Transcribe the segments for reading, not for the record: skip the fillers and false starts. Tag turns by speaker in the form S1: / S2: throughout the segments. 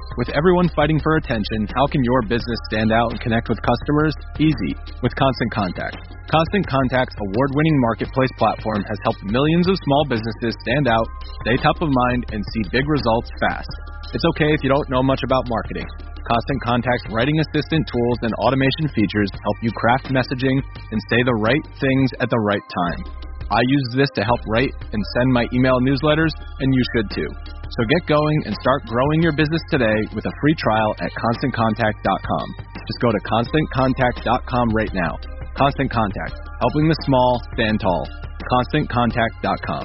S1: With everyone fighting for attention, how can your business stand out and connect with customers? Easy, with Constant Contact. Constant Contact's award-winning marketplace platform has helped millions of small businesses stand out, stay top of mind, and see big results fast. It's okay if you don't know much about marketing. Constant Contact's writing assistant tools and automation features help you craft messaging and say the right things at the right time. I use this to help write and send my email newsletters, and you should too. So get going and start growing your business today with a free trial at ConstantContact.com. Just go to ConstantContact.com right now. Constant Contact, helping the small stand tall. ConstantContact.com.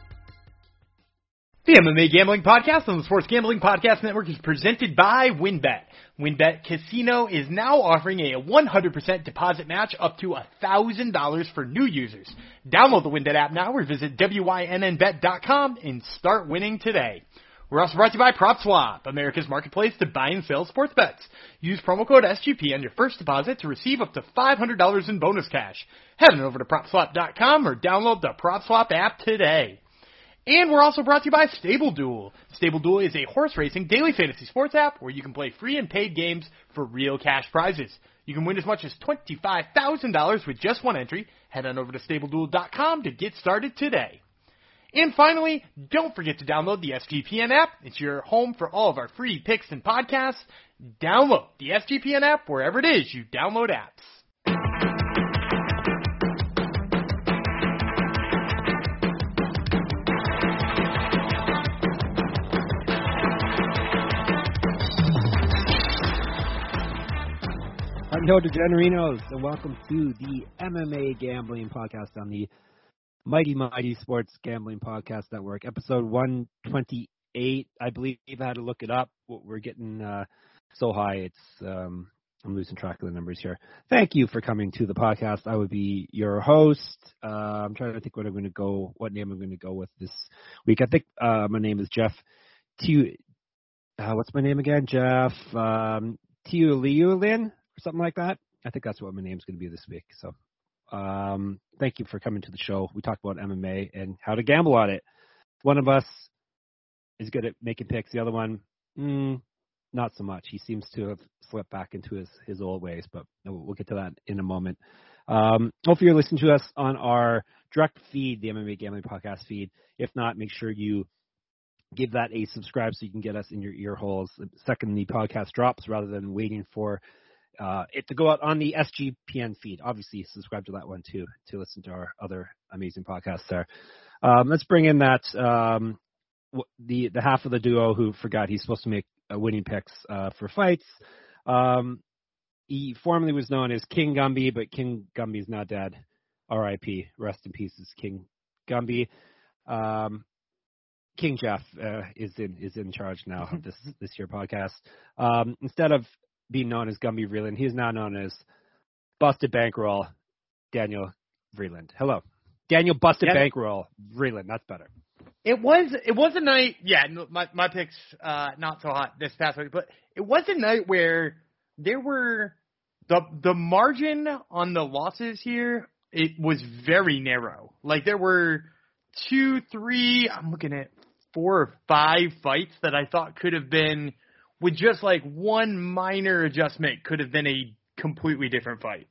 S2: The MMA Gambling Podcast on the Sports Gambling Podcast Network is presented by WynnBET. WynnBET Casino is now offering a 100% deposit match up to $1,000 for new users. Download the WynnBET app now or visit WYNNBet.com and start winning today. We're also brought to you by PropSwap, America's marketplace to buy and sell sports bets. Use promo code SGP on your first deposit to receive up to $500 in bonus cash. Head on over to PropSwap.com or download the PropSwap app today. And we're also brought to you by Stable Duel. Stable Duel is a horse racing daily fantasy sports app where you can play free and paid games for real cash prizes. You can win as much as $25,000 with just one entry. Head on over to StableDuel.com to get started today. And finally, don't forget to download the SGPN app. It's your home for all of our free picks and podcasts. Download the SGPN app wherever it is you download apps.
S3: Hello, DeGenerinos, and welcome to the MMA Gambling Podcast on the Mighty Sports Gambling Podcast Network, episode 128. I believe I had to look it up. We're getting so high, I'm losing track of the numbers here. Thank you for coming to the podcast. I would be your host. I'm trying to think what name I'm going to go with this week. I think my name is Jeff what's my name again? Jeff Tiuliulin? Or something like that. I think that's what my name's going to be this week. So thank you for coming to the show. We talk about MMA and how to gamble on it. One of us is good at making picks. The other one, not so much. He seems to have slipped back into his old ways, but we'll get to that in a moment. Hopefully you're listening to us on our direct feed, the MMA Gambling Podcast feed. If not, make sure you give that a subscribe so you can get us in your ear holes the second the podcast drops rather than waiting for it to go out on the SGPN feed. Obviously, subscribe to that one too to listen to our other amazing podcasts there. Let's bring in that the half of the duo who forgot he's supposed to make winning picks for fights. He formerly was known as King Gumby, but King Gumby's not dead. R.I.P. Rest in pieces, King Gumby. King Jeff is in charge now of this year podcast. Instead of being known as Gumby Vreeland, he's now known as Busted Bankroll Daniel Vreeland. Hello. Daniel Busted Bankroll Vreeland. That's better.
S2: It was a night, my picks not so hot this past week, but it was a night where there were the margin on the losses here, it was very narrow. Like there were 2, 3, I'm looking at 4 or 5 fights that I thought could have been, with just like one minor adjustment, could have been a completely different fight.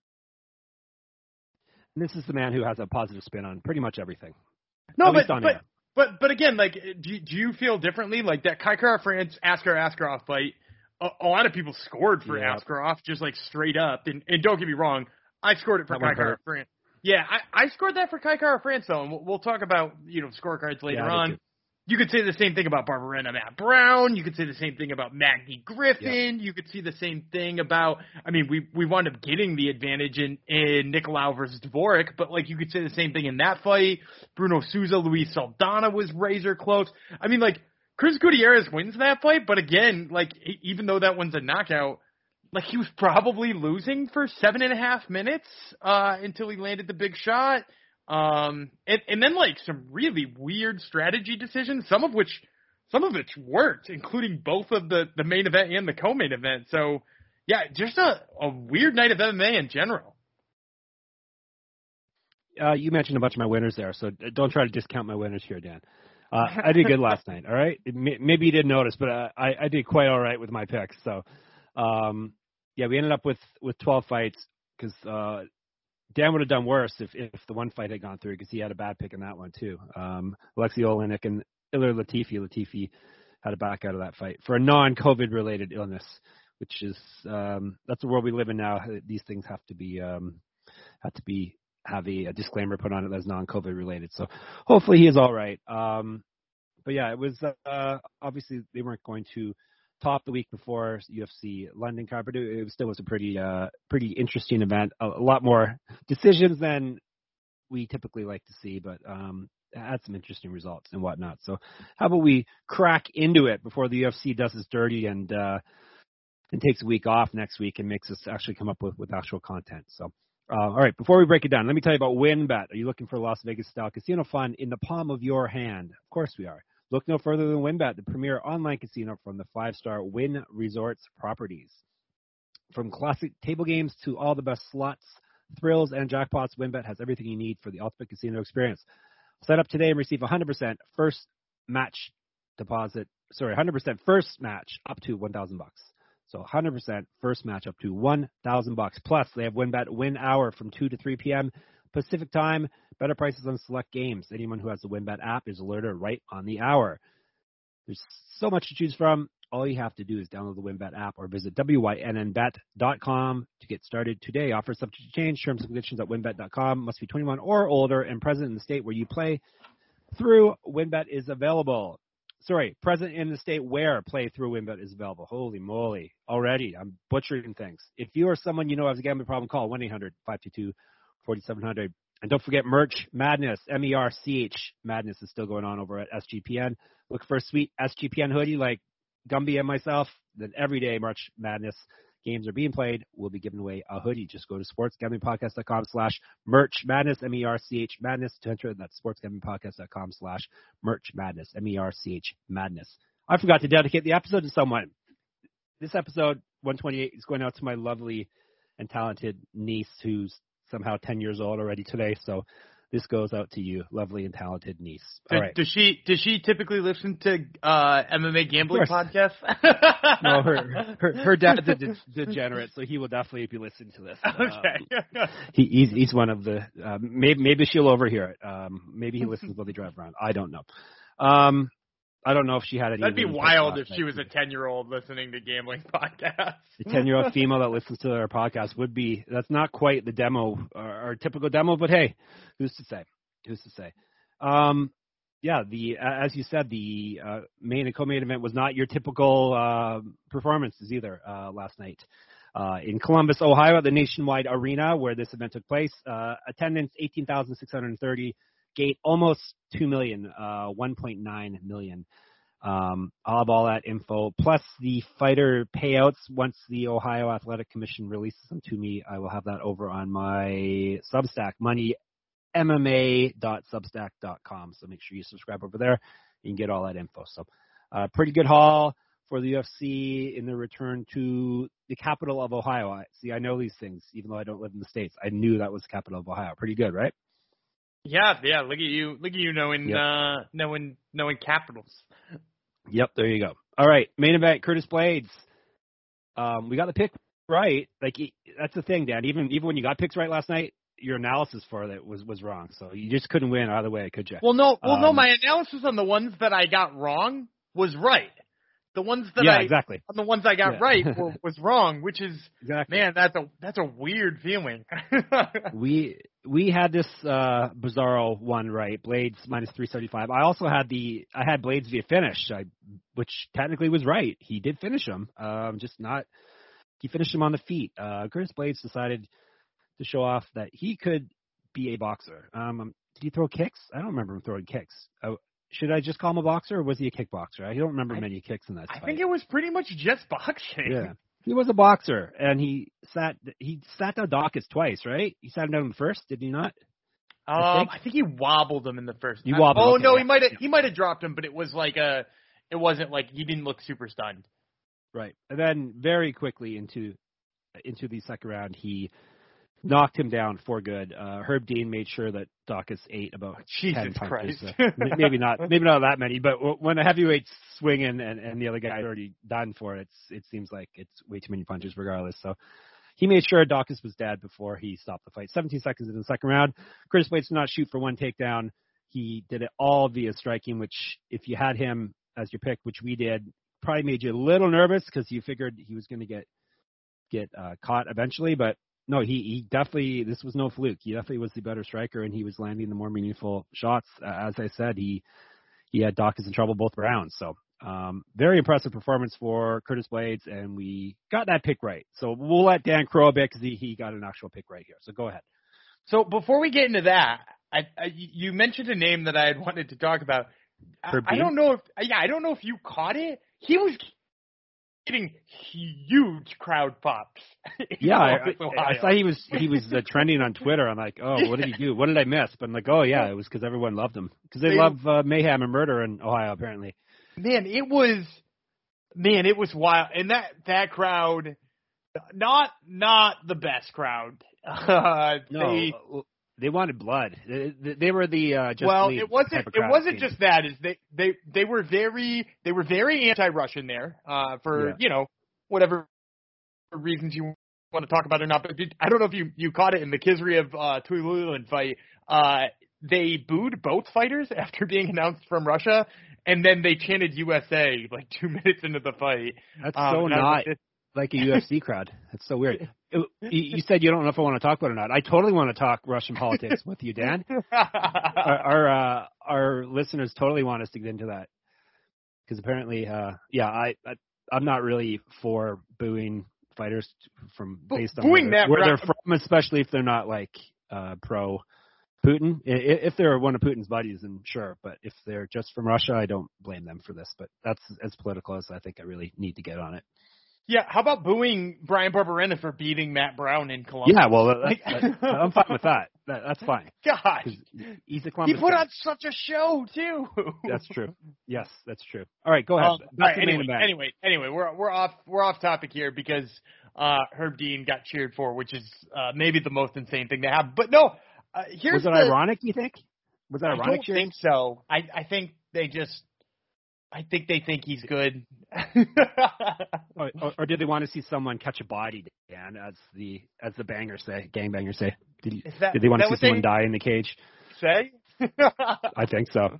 S3: And this is the man who has a positive spin on pretty much everything.
S2: No, but again, like, do you feel differently? Like that Kai Kara-France Askarov fight, a lot of people scored for Askarov, just like straight up. And don't get me wrong, I scored it for Kai Kara-France. Yeah, I scored that for Kai Kara-France though, and we'll talk about scorecards later on. You could say the same thing about Barbarena Matt Brown. You could say the same thing about Magny Griffin. Yep. You could see the same thing about, we wound up getting the advantage in Nicolau versus Dvorak, but like you could say the same thing in that fight. Bruno Souza, Luis Saldana was razor close. Chris Gutierrez wins that fight, but again, like even though that one's a knockout, like he was probably losing for 7.5 minutes until he landed the big shot. And then like some really weird strategy decisions, some of which worked, including both of the main event and the co-main event. So yeah, just a weird night of MMA in general.
S3: You mentioned a bunch of my winners there, so don't try to discount my winners here, Dan. I did good last night. All right, maybe you didn't notice, but I did quite all right with my picks. So, yeah, we ended up with 12 fights because Dan would have done worse if the one fight had gone through because he had a bad pick in that one too. Alexei Oleinik and Ilir Latifi. Latifi had to back out of that fight for a non-COVID related illness, which is that's the world we live in now. These things have to have a disclaimer put on it that's non-COVID related. So hopefully he is all right. But yeah, it was obviously they weren't going to top the week before UFC London card, but it still was a pretty interesting event. A lot more decisions than we typically like to see, but had some interesting results and whatnot. So how about we crack into it before the UFC does us dirty and takes a week off next week and makes us actually come up with actual content. So all right, before we break it down, let me tell you about WynnBET. Are you looking for Las Vegas-style casino fun in the palm of your hand? Of course we are. Look no further than WynnBET, the premier online casino from the 5-star Wynn Resorts properties. From classic table games to all the best slots, thrills, and jackpots, WynnBET has everything you need for the ultimate casino experience. Sign up today and receive 100% first match up to $1,000. So 100% first match up to $1,000. Plus, they have WynnBET Win Hour from 2 to 3 p.m. Pacific Time. Better prices on select games. Anyone who has the WynnBET app is alerted right on the hour. There's so much to choose from. All you have to do is download the WynnBET app or visit wynnbet.com to get started today. Offer subject to change. Terms and conditions at wynnbet.com. Must be 21 or older and present in the state where you play through WynnBET is available. Present in the state where play through WynnBET is available. Holy moly. Already, I'm butchering things. If you or someone you know has a gambling problem, call 1-800-522-4700. And don't forget Merch Madness, MERCH Madness is still going on over at SGPN. Look for a sweet SGPN hoodie like Gumby and myself. Then every day March Madness games are being played, we'll be giving away a hoodie. Just go to sportsgamblingpodcast.com/Merch Madness, MERCH Madness to enter. That's sportsgamblingpodcast.com/Merch Madness, MERCH Madness. I forgot to dedicate the episode to someone. This episode, 128, is going out to my lovely and talented niece who's somehow 10 years old already today. So this goes out to you, lovely and talented niece. All right.
S2: Does she typically listen to MMA gambling podcasts?
S3: No, her dad's a degenerate, so he will definitely be listening to this.
S2: Okay.
S3: He's one of the maybe she'll overhear it. Maybe he listens while they drive around. I don't know. I don't know if she had any.
S2: That'd be wild if she was a 10-year-old listening to gambling podcasts.
S3: A 10-year-old female that listens to our podcast would be. That's not quite the demo, our typical demo, but hey, who's to say? Yeah, as you said, the main and co-main event was not your typical performances either last night. In Columbus, Ohio, at the Nationwide Arena where this event took place, attendance 18,630. Gate almost 2 million, 1.9 million. I'll have all that info, plus the fighter payouts once the Ohio Athletic Commission releases them to me. I will have that over on my Substack, moneymma.substack.com. So make sure you subscribe over there. You can get all that info. So pretty good haul for the UFC in the return to the capital of Ohio. I know these things, even though I don't live in the States. I knew that was the capital of Ohio. Pretty good, right?
S2: Yeah. Look at you knowing knowing capitals.
S3: Yep, there you go. All right, main event, Curtis Blaydes. We got the pick right. Like that's the thing, Dan. Even when you got picks right last night, your analysis for it was wrong. So you just couldn't win either way, could you?
S2: Well, no. My analysis on the ones that I got wrong was right. The ones that the ones I got right was wrong, which is man, that's a weird feeling.
S3: We had this Bizarro one right, Blaydes minus 375. I also had Blaydes via finish, which technically was right. He did finish him, he finished him on the feet. Curtis Blaydes decided to show off that he could be a boxer. Did he throw kicks? I don't remember him throwing kicks. Should I just call him a boxer, or was he a kickboxer? I don't remember many kicks in that fight.
S2: I think it was pretty much just boxing.
S3: Yeah, he was a boxer, and he sat down Dawkins twice, right? He sat him down in the first, did he not?
S2: I think he wobbled him in the first.
S3: He wobbled.
S2: No, he might have dropped him, but it wasn't like he didn't look super stunned.
S3: Right, and then very quickly into the second round, he knocked him down for good. Herb Dean made sure that Dawkins ate about 10 punches.
S2: Christ.
S3: Maybe not that many, but when a heavyweight's swinging and the other guy's already done for it, it seems like it's way too many punches regardless. So he made sure Dawkins was dead before he stopped the fight. 17 seconds into the second round, Curtis Blades did not shoot for one takedown. He did it all via striking, which if you had him as your pick, which we did, probably made you a little nervous because you figured he was going to get caught eventually. But no, he definitely, this was no fluke. He definitely was the better striker, and he was landing the more meaningful shots. As I said, he had Dawkins in trouble both rounds. So very impressive performance for Curtis Blades, and we got that pick right. So we'll let Dan crow a bit because he got an actual pick right here. So go ahead.
S2: So before we get into that, you mentioned a name that I had wanted to talk about. I don't know if you caught it. He was getting huge crowd pops.
S3: Yeah, I saw he was trending on Twitter. I'm like, oh, what did he do? What did I miss? But I'm like, oh yeah, it was because everyone loved him because they love mayhem and murder in Ohio apparently.
S2: Man, it was wild, and that crowd, not the best crowd.
S3: No. They wanted blood. They were the just
S2: well.
S3: League
S2: It wasn't
S3: team.
S2: just that. Is they were very anti-Russian there for whatever reasons you want to talk about or not. But I don't know if you caught it in the Khizriev Tuilulan fight. They booed both fighters after being announced from Russia, and then they chanted USA like 2 minutes into the fight.
S3: That's so not like a UFC crowd. That's so weird. You said you don't know if I want to talk about it or not. I totally want to talk Russian politics with you, Dan. Our listeners totally want us to get into that because apparently, I'm not really for booing fighters based on where they're from, especially if they're not like pro Putin. If they're one of Putin's buddies, then sure. But if they're just from Russia, I don't blame them for this. But that's as political as I think I really need to get on it.
S2: Yeah, how about booing Brian Barberena for beating Matt Brown in Columbus?
S3: Yeah, well, I'm fine with that. That's fine.
S2: God,
S3: he's a Columbus.
S2: He put on such a show too.
S3: That's true. Yes, that's true. All right, go ahead.
S2: Anyway, we're off topic here because Herb Dean got cheered for, which is maybe the most insane thing to have. But no,
S3: was it ironic? You think? Was that ironic?
S2: I don't think so. I think they think he's good.
S3: or did they want to see someone catch a body, Dan, as the gangbangers say? Did they want to see someone die in the cage?
S2: Say?
S3: I think so.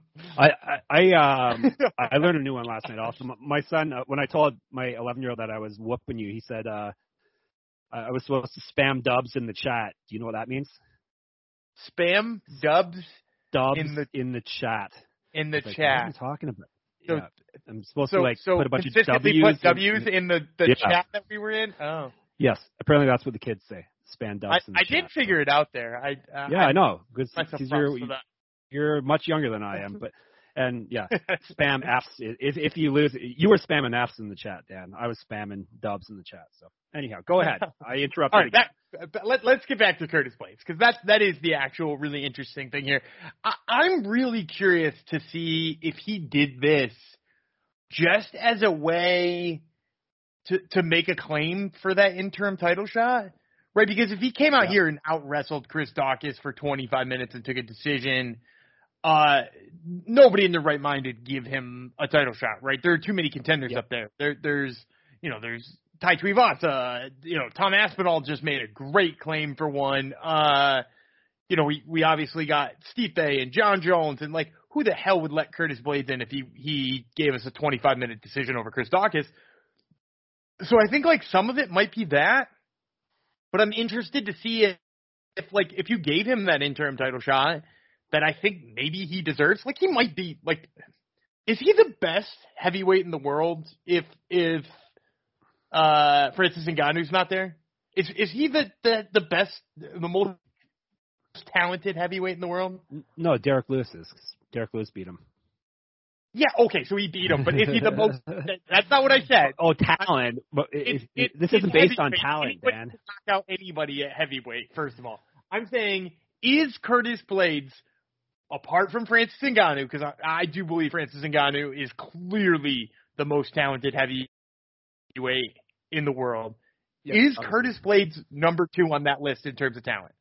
S3: I learned a new one last night. Also, my son, when I told my 11-year-old that I was whooping you, he said I was supposed to spam dubs in the chat. Do you know what that means?
S2: Spam dubs
S3: in the chat.
S2: In the chat.
S3: What are you talking about?
S2: So,
S3: yeah. I'm supposed to put a bunch of W's.
S2: Put W's in the chat that we were in? Oh.
S3: Yes. Apparently that's what the kids say. Spam dubs in the
S2: I
S3: chat.
S2: did figure it out there.
S3: I know. Because you're much younger than I am. And spam F's. If you lose, you were spamming F's in the chat, Dan. I was spamming dubs in the chat. So anyhow, go ahead. I interrupted.
S2: All right, let's get back to Curtis Blades because that is the actual really interesting thing here. I'm really curious to see if he did this just as a way to make a claim for that interim title shot, right? Because if he came out here and out wrestled Chris Dawkins for 25 minutes and took a decision. Nobody in their right mind would give him a title shot, right? There are too many contenders up there. There's Tai Tuivasa, Tom Aspinall just made a great claim for one. We obviously got Stipe and John Jones, and like, who the hell would let Curtis Blades in if he gave us a 25-minute decision over Chris Dawkins? So I think like some of it might be that, but I'm interested to see if you gave him that interim title shot that I think maybe he deserves. Like, he might be, like, is he the best heavyweight in the world if Francis Ngannou's not there? Is he the best, the most talented heavyweight in the world?
S3: No, Derek Lewis is. Derek Lewis beat him.
S2: Yeah, okay, so he beat him, but is he the most? That's not what I said.
S3: Oh, talent. But this isn't based on talent, man.
S2: Knock out anybody at heavyweight, first of all. I'm saying, is Curtis Blades, apart from Francis Ngannou, because I do believe Francis Ngannou is clearly the most talented heavyweight in the world, Is Curtis Blaydes number 2 on that list in terms of talent?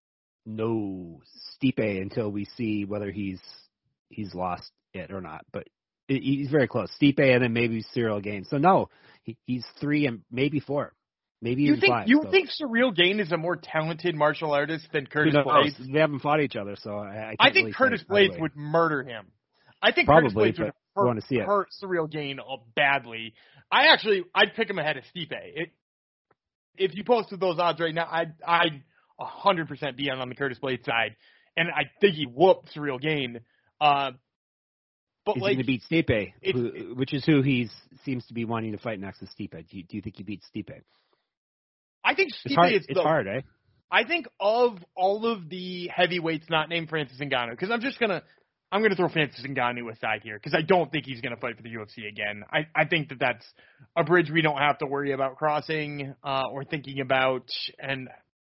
S3: No, Stipe until we see whether he's lost it or not. But he's very close. Stipe and then maybe Cyril Gain. So no, he's 3 and maybe 4, maybe even 5.
S2: You think Cyril Gain is a more talented martial artist than Curtis Blaydes?
S3: They haven't fought each other, so I
S2: think really Curtis Blaydes would murder him. I think
S3: probably,
S2: Curtis Blaydes would hurt Cyril Gain badly. I'd pick him ahead of Stipe. If you posted those odds right now, I'd 100% be on the Curtis Blaydes side, and I think he'd whoop Cyril Gain. But
S3: he's going to beat Stipe, which is who he seems to be wanting to fight next to Stipe. Do you think he beats Stipe?
S2: I think Stipe
S3: it's hard, eh?
S2: I think of all of the heavyweights not named Francis Ngannou, because I'm gonna throw Francis Ngannou aside here because I don't think he's gonna fight for the UFC again. I think that's a bridge we don't have to worry about crossing or thinking about, and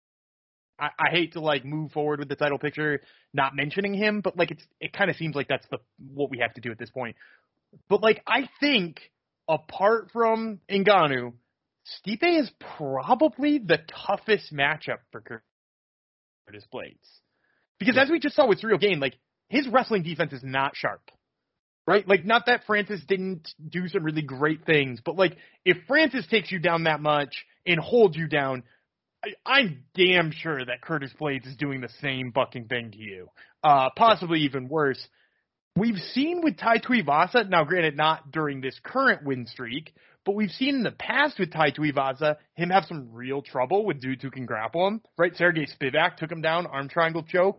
S2: I hate to move forward with the title picture not mentioning him, but it kind of seems like that's what we have to do at this point. But I think apart from Ngannou, Stipe is probably the toughest matchup for Curtis Blaydes, because as we just saw with Cyril Gain, his wrestling defense is not sharp, right? Not that Francis didn't do some really great things, but if Francis takes you down that much and holds you down, I'm damn sure that Curtis Blaydes is doing the same fucking thing to you. Possibly even worse. We've seen with Tai Tuivasa, now granted not during this current win streak, but we've seen in the past with Tai Tuivasa him have some real trouble with dudes who can grapple him, right? Sergey Spivak took him down, arm triangle choke,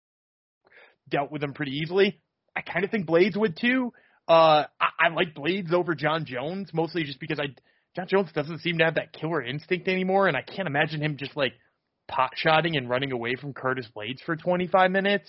S2: dealt with him pretty easily. I kind of think Blaydes would too. I like Blaydes over John Jones, mostly just because John Jones doesn't seem to have that killer instinct anymore, and I can't imagine him just pot-shotting and running away from Curtis Blaydes for 25 minutes.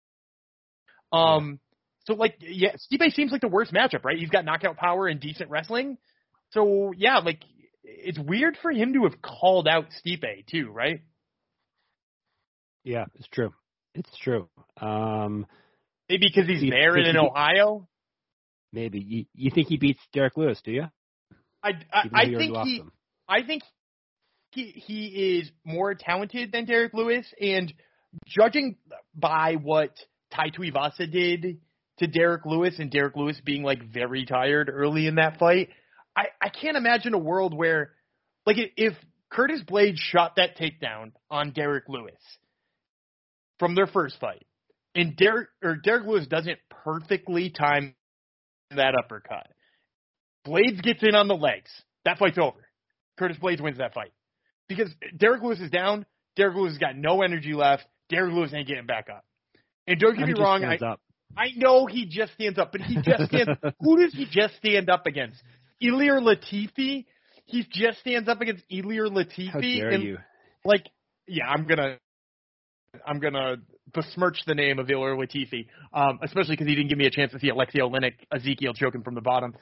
S2: So Stipe seems like the worst matchup, right? He's got knockout power and decent wrestling. So, yeah, it's weird for him to have called out Stipe too, right?
S3: Yeah, it's true. It's true.
S2: Maybe because he's there and in Ohio?
S3: Maybe. You think he beats Derek Lewis, do you?
S2: I think he is more talented than Derek Lewis, and judging by what Tai Tuivasa did to Derek Lewis, and Derek Lewis being very tired early in that fight, I can't imagine a world where if Curtis Blaydes shot that takedown on Derek Lewis from their first fight, and Derek Lewis doesn't perfectly time that uppercut, Blaydes gets in on the legs, that fight's over. Curtis Blaydes wins that fight. Because Derek Lewis is down, Derek Lewis has got no energy left, Derek Lewis ain't getting back up. And don't get me wrong, I know he just stands up, but he just stands who does he just stand up against? Ilir Latifi? He just stands up against Ilir Latifi.
S3: How dare you?
S2: Yeah, I'm gonna besmirch the name of Ilir Latifi, especially because he didn't give me a chance to see Alexei Oleinik, Ezekiel choking from the bottom.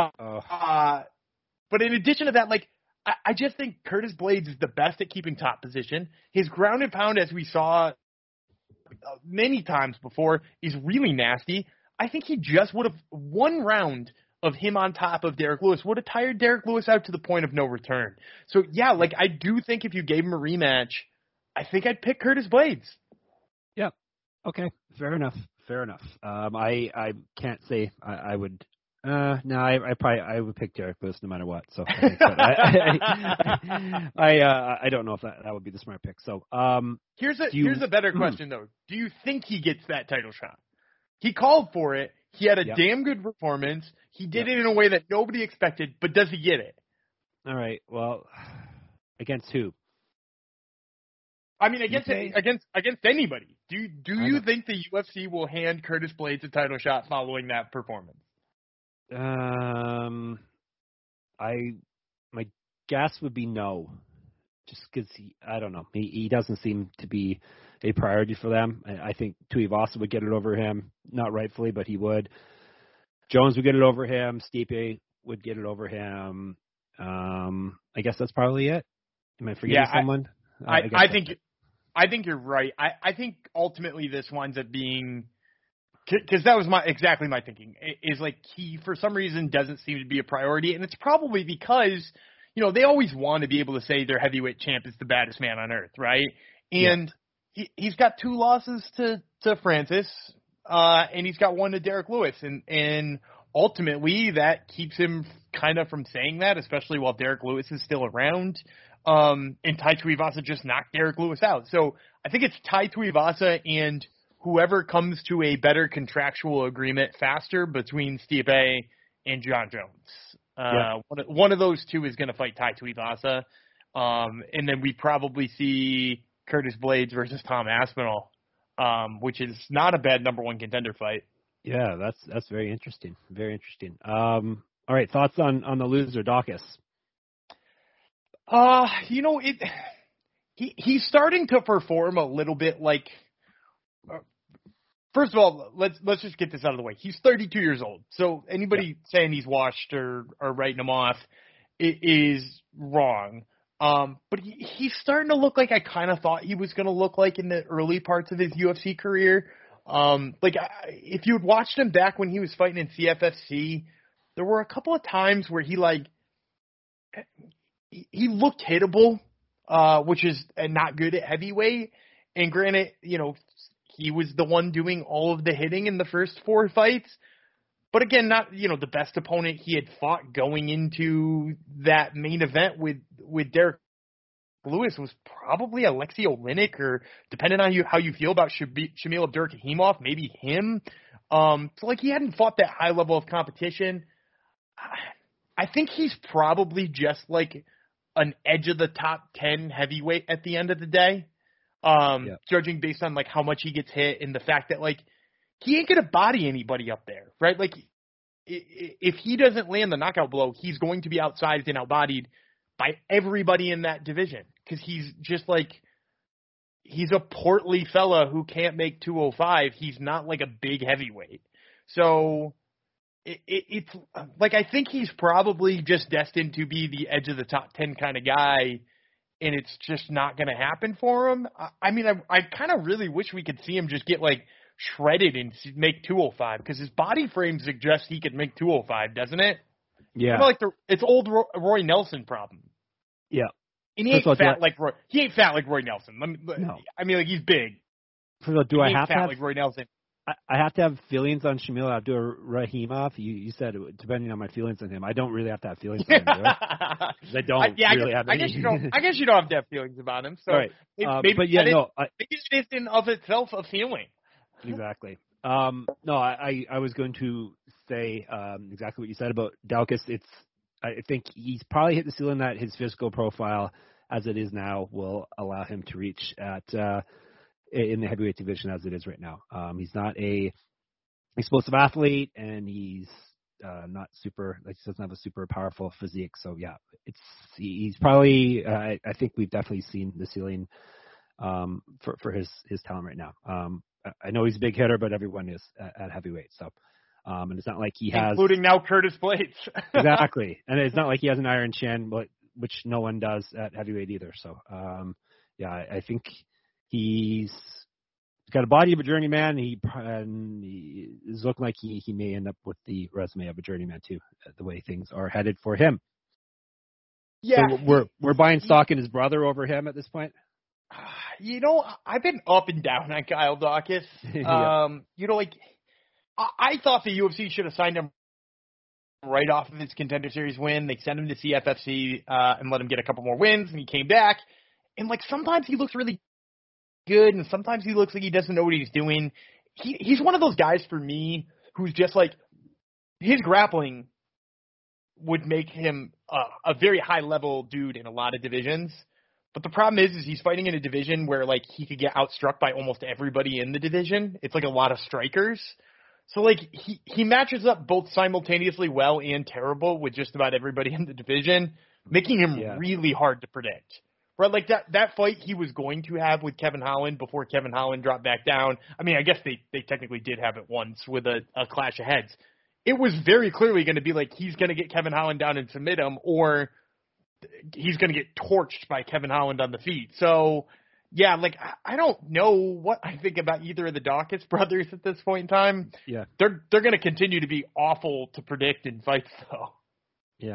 S2: But in addition to that, I just think Curtis Blaydes is the best at keeping top position. His ground and pound, as we saw many times before, is really nasty. I think he just would have one round of him on top of Derek Lewis would have tired Derek Lewis out to the point of no return. So yeah, I do think if you gave him a rematch, I think I'd pick Curtis Blaydes.
S3: Yeah. Okay. Fair enough. I can't say I would. No, I would pick Derek Lewis no matter what. So I don't know if that would be the smart pick. So
S2: here's a better question though. Do you think he gets that title shot? He called for it. He had a damn good performance. He did it in a way that nobody expected. But does he get it?
S3: All right. Well, against who?
S2: I mean, against anybody. Do you think the UFC will hand Curtis Blaydes a title shot following that performance?
S3: My guess would be no, just because I don't know. He doesn't seem to be a priority for them. I think Tuivasa would get it over him, not rightfully, but he would. Jones would get it over him. Stipe would get it over him. I guess that's probably it. Am I forgetting someone?
S2: I think you're right. I think ultimately this winds up being, because that was exactly my thinking, is he for some reason doesn't seem to be a priority, and it's probably because they always want to be able to say their heavyweight champ is the baddest man on earth, right? And he's got 2 losses to Francis, and he's got 1 to Derek Lewis, and ultimately that keeps him kind of from saying that, especially while Derek Lewis is still around. And Tai Tuivasa just knocked Derek Lewis out. So I think it's Tai Tuivasa and whoever comes to a better contractual agreement faster between Stipe and John Jones. One of those 2 is going to fight Tai Tuivasa. And then we probably see Curtis Blades versus Tom Aspinall, which is not a bad number 1 contender fight.
S3: Yeah, that's very interesting. Very interesting. All right, thoughts on the loser, Daukaus?
S2: He's starting to perform a little bit like. First of all, let's just get this out of the way. He's 32 years old, so anybody saying he's washed or writing him off is wrong. But he's starting to look like I kind of thought he was going to look like in the early parts of his UFC career. If you had watched him back when he was fighting in CFFC, there were a couple of times where he looked hittable, which is not good at heavyweight. And granted, he was the one doing all of the hitting in the first 4 fights. But again, not, the best opponent he had fought going into that main event with Derek Lewis was probably Alexei Oleinik, or depending on how you feel about Shamil Abdurakhimov, maybe him. So he hadn't fought that high level of competition. I think he's probably just like an edge of the top 10 heavyweight at the end of the day. Judging based on how much he gets hit and the fact that he ain't gonna body anybody up there, right? If he doesn't land the knockout blow, he's going to be outsized and outbodied by everybody in that division, because he's just he's a portly fella who can't make 205. He's not a big heavyweight. So it's I think he's probably just destined to be the edge of the top 10 kind of guy, and it's just not going to happen for him. I kind of really wish we could see him just get shredded and make 205, because his body frame suggests he could make 205, doesn't it?
S3: Yeah.
S2: It's old Roy Nelson problem.
S3: Yeah.
S2: And he ain't fat like Roy. He ain't fat like Roy Nelson. No. He's big.
S3: First of all, do I have to have
S2: like Roy Nelson?
S3: I have to have feelings on Shamil Abdurakhimov. You said depending on my feelings on him. I don't really have to have feelings on him, do I? I don't really have any.
S2: I guess you don't have to have feelings about him. So
S3: right.
S2: maybe it is in of itself a feeling.
S3: Exactly. No, I was going to say exactly what you said about Daukaus. I think he's probably hit the ceiling that his physical profile, as it is now, will allow him to reach at in the heavyweight division as it is right now. He's not a explosive athlete, and he's not super. He doesn't have a super powerful physique. So yeah, he's probably. I think we've definitely seen the ceiling for his talent right now. I know he's a big hitter, but everyone is at heavyweight. So, and it's not like he has,
S2: including now Curtis Blades.
S3: Exactly, and it's not like he has an iron chin, which no one does at heavyweight either. So, yeah, I think he's got a body of a journeyman. He is looking like he may end up with the resume of a journeyman too, the way things are headed for him.
S2: Yeah,
S3: so we're buying stock in his brother over him at this point.
S2: I've been up and down on Kyle Daukaus. I thought the UFC should have signed him right off of his Contender Series win. They sent him to CFFC and let him get a couple more wins, and he came back. And sometimes he looks really good, and sometimes he looks like he doesn't know what he's doing. He's one of those guys for me who's just his grappling would make him a very high level dude in a lot of divisions. But the problem is he's fighting in a division where he could get outstruck by almost everybody in the division. It's a lot of strikers. So he matches up both simultaneously well and terrible with just about everybody in the division, making him really hard to predict. Right, that fight he was going to have with Kevin Holland before Kevin Holland dropped back down. I guess they technically did have it once with a clash of heads. It was very clearly going to be he's going to get Kevin Holland down and submit him, or he's going to get torched by Kevin Holland on the feet. So, yeah, I don't know what I think about either of the Daukaus brothers at this point in time.
S3: Yeah.
S2: They're going to continue to be awful to predict in fights, though.
S3: Yeah.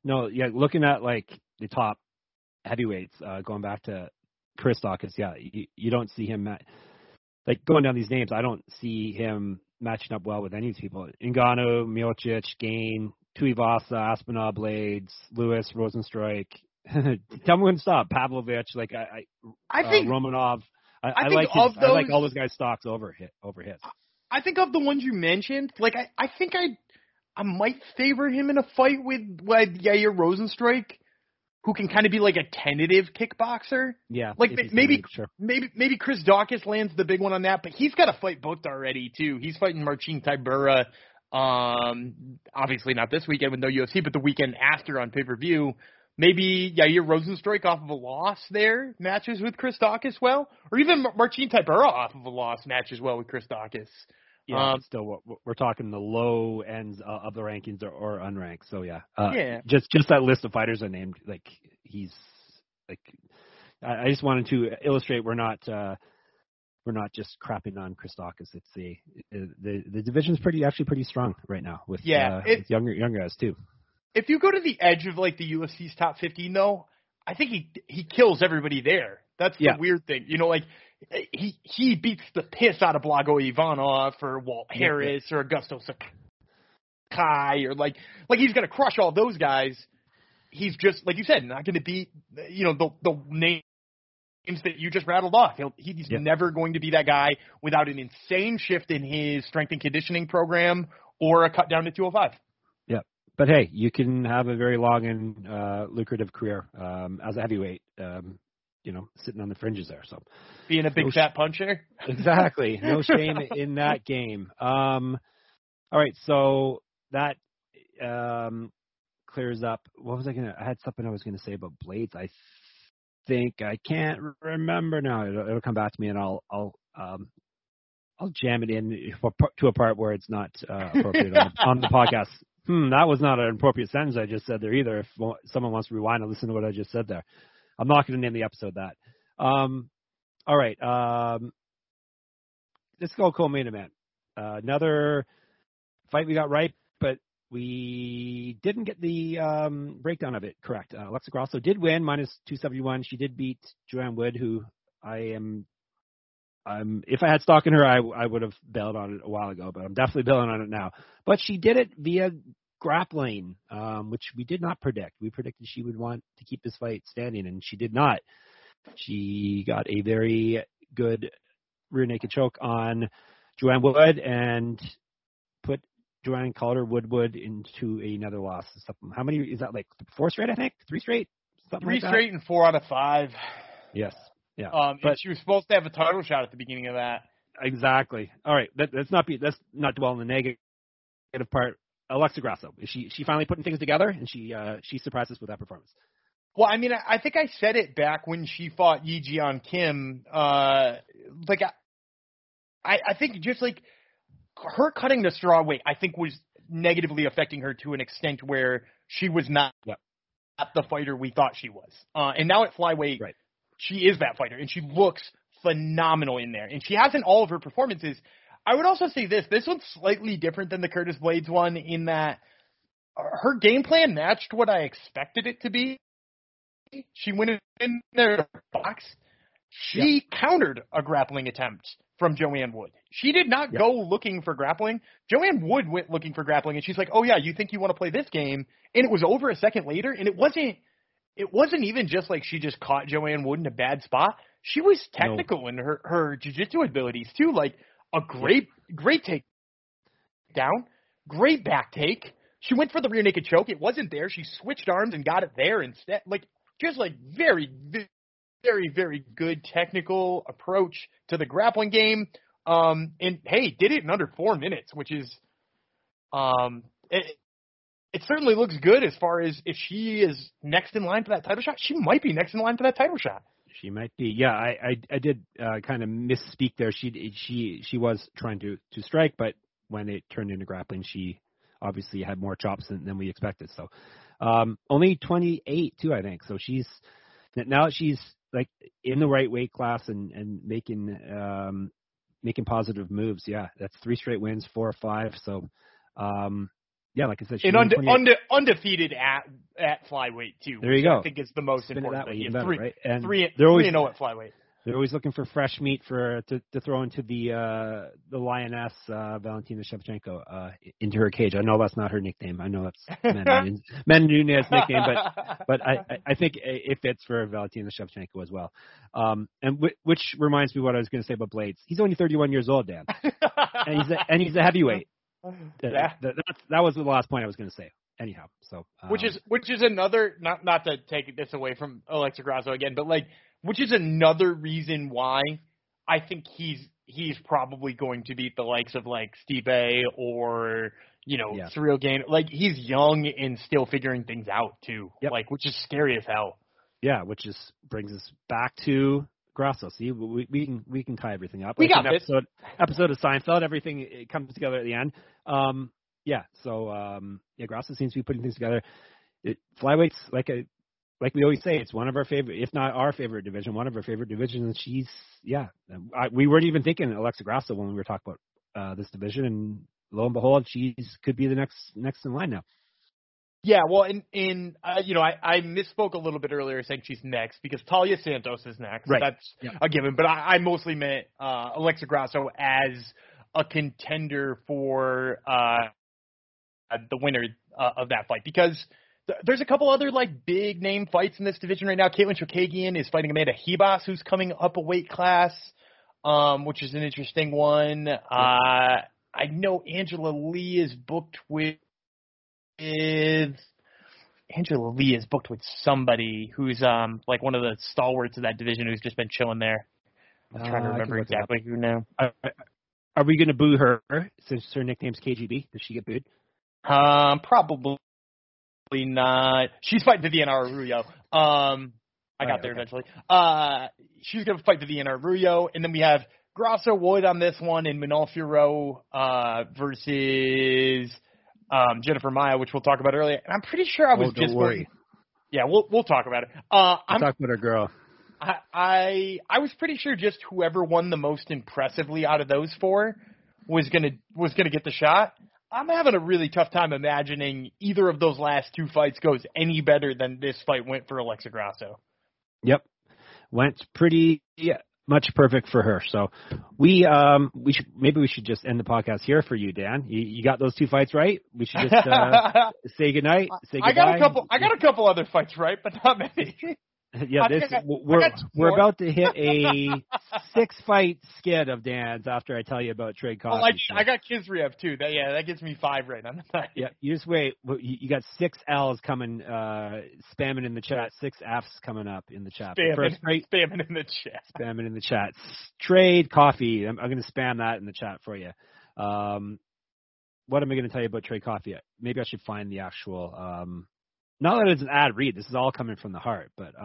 S3: No, yeah, looking at like the top heavyweights, going back to Chris Daukaus, yeah, you don't see him like going down these names. I don't see him matching up well with any of these people. Ngannou, Miocic, Gain, Tuivasa, Aspinall, Blades, Lewis, Rosenstruik. Tell me when to stop. Pavlovich, like
S2: I think
S3: Romanov. I
S2: think
S3: like
S2: of those,
S3: I like all those guys' stocks over his.
S2: I think of the ones you mentioned, like I think I might favor him in a fight with Yair Rozenstruik, who can kind of be like a tentative kickboxer.
S3: Yeah,
S2: like maybe
S3: sure.
S2: maybe Chris Daukaus lands the big one on that, but he's got a fight booked already too. He's fighting Marcin Tybura. Obviously not this weekend with no UFC, but the weekend after on pay-per-view. Maybe Yair Rozenstruik off of a loss there matches with Chris Daukaus well, or even Marcin Tybura off of a loss matches well with Chris Daukaus.
S3: Yeah, still we're talking the low ends of the rankings or unranked. So yeah, just that list of fighters I named, like he's like I just wanted to illustrate we're not just crapping on Chris Daukaus. It's the division's actually pretty strong right now with with younger guys too.
S2: If you go to the edge of like the UFC's top 15 though, I think he kills everybody there. That's the weird thing. You know, like he beats the piss out of Blago Ivanov or Walt Harris or Augusto Sakai or like he's gonna crush all those guys. He's just, like you said, not gonna beat the names that you just rattled off. He's never going to be that guy without an insane shift in his strength and conditioning program or a cut down to 205.
S3: Yeah. But hey, you can have a very long and lucrative career as a heavyweight, sitting on the fringes there. So
S2: being a big fat puncher.
S3: Exactly. No shame in that game. All right. So that clears up. What was I had something I was going to say about Blades. I think I can't remember now. It'll come back to me and I'll jam it in to a part where it's not appropriate on the podcast. That was not an appropriate sentence I just said there either. If someone wants to rewind and listen to what I just said there, I'm not going to name the episode that. All right. Let's go co-main event. Another fight we got right, but we didn't get the breakdown of it correct. Alexa Grasso did win, minus 271. She did beat Joanne Wood, who if I had stock in her, I would have bailed on it a while ago, but I'm definitely bailing on it now. But she did it via grappling, which we did not predict. We predicted she would want to keep this fight standing, and she did not. She got a very good rear naked choke on Joanne Wood and put Joanne Calder Woodwood into another loss. How many is that? Like 4 straight, I think? 3 straight? Something
S2: 3
S3: like that?
S2: straight and 4 out of 5.
S3: Yes. Yeah.
S2: But she was supposed to have a title shot at the beginning of that.
S3: Exactly. All right. Let's not dwell on the negative part. Alexa Grasso, is she finally putting things together, and she surprised us with that performance.
S2: Well, I mean, I think I said it back when she fought Yi Jian Kim. I think just like her cutting the straw weight, I think was negatively affecting her to an extent where she was not the fighter we thought she was. And now at flyweight, right, she is that fighter, and she looks phenomenal in there. And she has in all of her performances. I would also say this one's slightly different than the Curtis Blades one in that her game plan matched what I expected it to be. She went in there box. She countered a grappling attempt from Joanne Wood. She did not go looking for grappling. Joanne Wood went looking for grappling, and she's like, oh, yeah, you think you want to play this game? And it was over a second later, and it wasn't even just like she just caught Joanne Wood in a bad spot. She was technical in her jiu-jitsu abilities, too, like a great take down, great back take. She went for the rear naked choke. It wasn't there. She switched arms and got it there instead. Just very, very, very good technical approach to the grappling game. And hey, did it in under 4 minutes, which is, it certainly looks good as far as if she is next in line for that title shot. She might be next in line for that title shot.
S3: She might be. Yeah, I did kind of misspeak there. She was trying to strike, but when it turned into grappling, she obviously had more chops than we expected. So only 28 too, I think. So she's like in the right weight class and making positive moves. Yeah, that's 3 straight wins, 4 or 5. So Yeah, like I said,
S2: and undefeated at flyweight too.
S3: There you go.
S2: I think is the most
S3: Spin
S2: important
S3: it that way,
S2: thing.
S3: even better, right? And
S2: 3-0 at flyweight.
S3: They're always looking for fresh meat to throw into the lioness Valentina Shevchenko into her cage. I know that's not her nickname. I know that's Men Nunez's nickname, but I think it fits for Valentina Shevchenko as well. And which reminds me what I was going to say about Blades. He's only 31 years old, Dan, and he's a heavyweight. That was the last point I was going to say. Anyhow, so
S2: which is another not to take this away from Alexa Grasso again, but which is another reason why I think he's probably going to beat the likes of Stipe or Cyril Gane. He's young and still figuring things out too.
S3: Yep.
S2: Which is scary as hell.
S3: Yeah, which brings us back to Grasso. See, we can tie everything up.
S2: We got
S3: an episode of Seinfeld. Everything it comes together at the end. Grasso seems to be putting things together. Flyweight's like we always say, it's one of our favorite, if not our favorite division, one of our favorite divisions. And we weren't even thinking Alexa Grasso when we were talking about this division, and lo and behold, could be the next in line now.
S2: Yeah, well, I misspoke a little bit earlier saying she's next because Talia Santos is next.
S3: Right.
S2: That's a given. But I mostly meant Alexa Grasso as a contender for the winner of that fight, because there's a couple other big name fights in this division right now. Caitlin Chookagian is fighting Amanda Ribas, who's coming up a weight class, which is an interesting one. I know Angela Lee is booked with somebody who's one of the stalwarts of that division who's just been chilling there. I'm trying to remember exactly who now.
S3: Are we going to boo her since her nickname's KGB? Does she get booed?
S2: Probably not. She's fighting Viviane Araujo. I got there eventually. She's going to fight Viviane Araujo, and then we have Grasso Wood on this one, and Manal Fiorot versus Jennifer Maia, which we'll talk about earlier. And I'm pretty sure I was
S3: don't worry.
S2: Yeah, we'll talk about it.
S3: I'm talking about our girl.
S2: I was pretty sure just whoever won the most impressively out of those four was gonna get the shot. I'm having a really tough time imagining either of those last two fights goes any better than this fight went for Alexa Grasso.
S3: Yep, went pretty much perfect for her. So we should just end the podcast here for you, Dan. You got those two fights right. We should just say goodnight. Say goodbye.
S2: I got a couple other fights right, but not many.
S3: Yeah, we're about to hit a 6-fight skid of Dan's after I tell you about Trade Coffee.
S2: Well, I got Kizriev too. That gets me 5 right on the night.
S3: Yeah, you just wait. You got 6 L's coming, spamming in the chat. 6 F's coming up in the chat.
S2: Spamming in the chat.
S3: Spamming in the chat. Trade Coffee. I'm going to spam that in the chat for you. What am I going to tell you about Trade Coffee? Maybe I should find the actual. Not that it's an ad read. This is all coming from the heart. But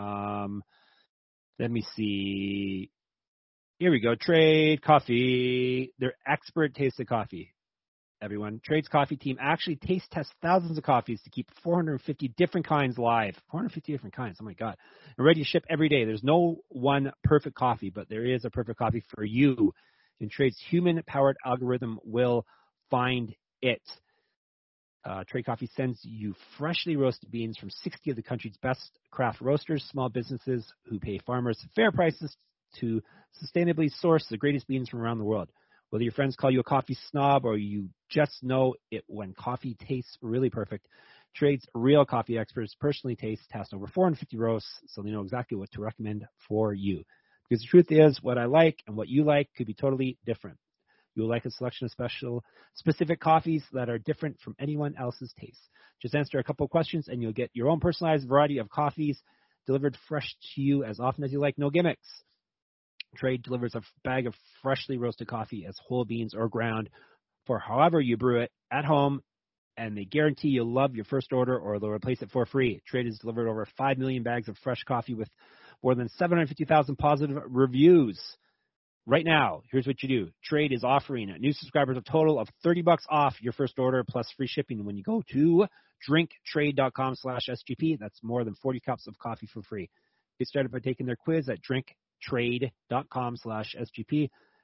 S3: let me see. Here we go. Trade Coffee. Their expert taste of coffee. Everyone. Trade's coffee team actually taste tests thousands of coffees to keep 450 different kinds live. 450 different kinds. Oh, my God. And ready to ship every day. There's no one perfect coffee, but there is a perfect coffee for you. And Trade's human-powered algorithm will find it. Trade Coffee sends you freshly roasted beans from 60 of the country's best craft roasters, small businesses who pay farmers fair prices to sustainably source the greatest beans from around the world. Whether your friends call you a coffee snob or you just know it when coffee tastes really perfect, Trade's real coffee experts personally test over 450 roasts, so they know exactly what to recommend for you. Because the truth is, what I like and what you like could be totally different. You'll like a selection of specific coffees that are different from anyone else's taste. Just answer a couple of questions, and you'll get your own personalized variety of coffees delivered fresh to you as often as you like. No gimmicks. Trade delivers a bag of freshly roasted coffee as whole beans or ground for however you brew it at home, and they guarantee you'll love your first order or they'll replace it for free. Trade has delivered over 5 million bags of fresh coffee with more than 750,000 positive reviews. Right now, here's what you do. Trade is offering new subscribers a total of $30 off your first order plus free shipping when you go to drinktrade.com/SGP. That's more than 40 cups of coffee for free. Get started by taking their quiz at drinktrade.com/SGP.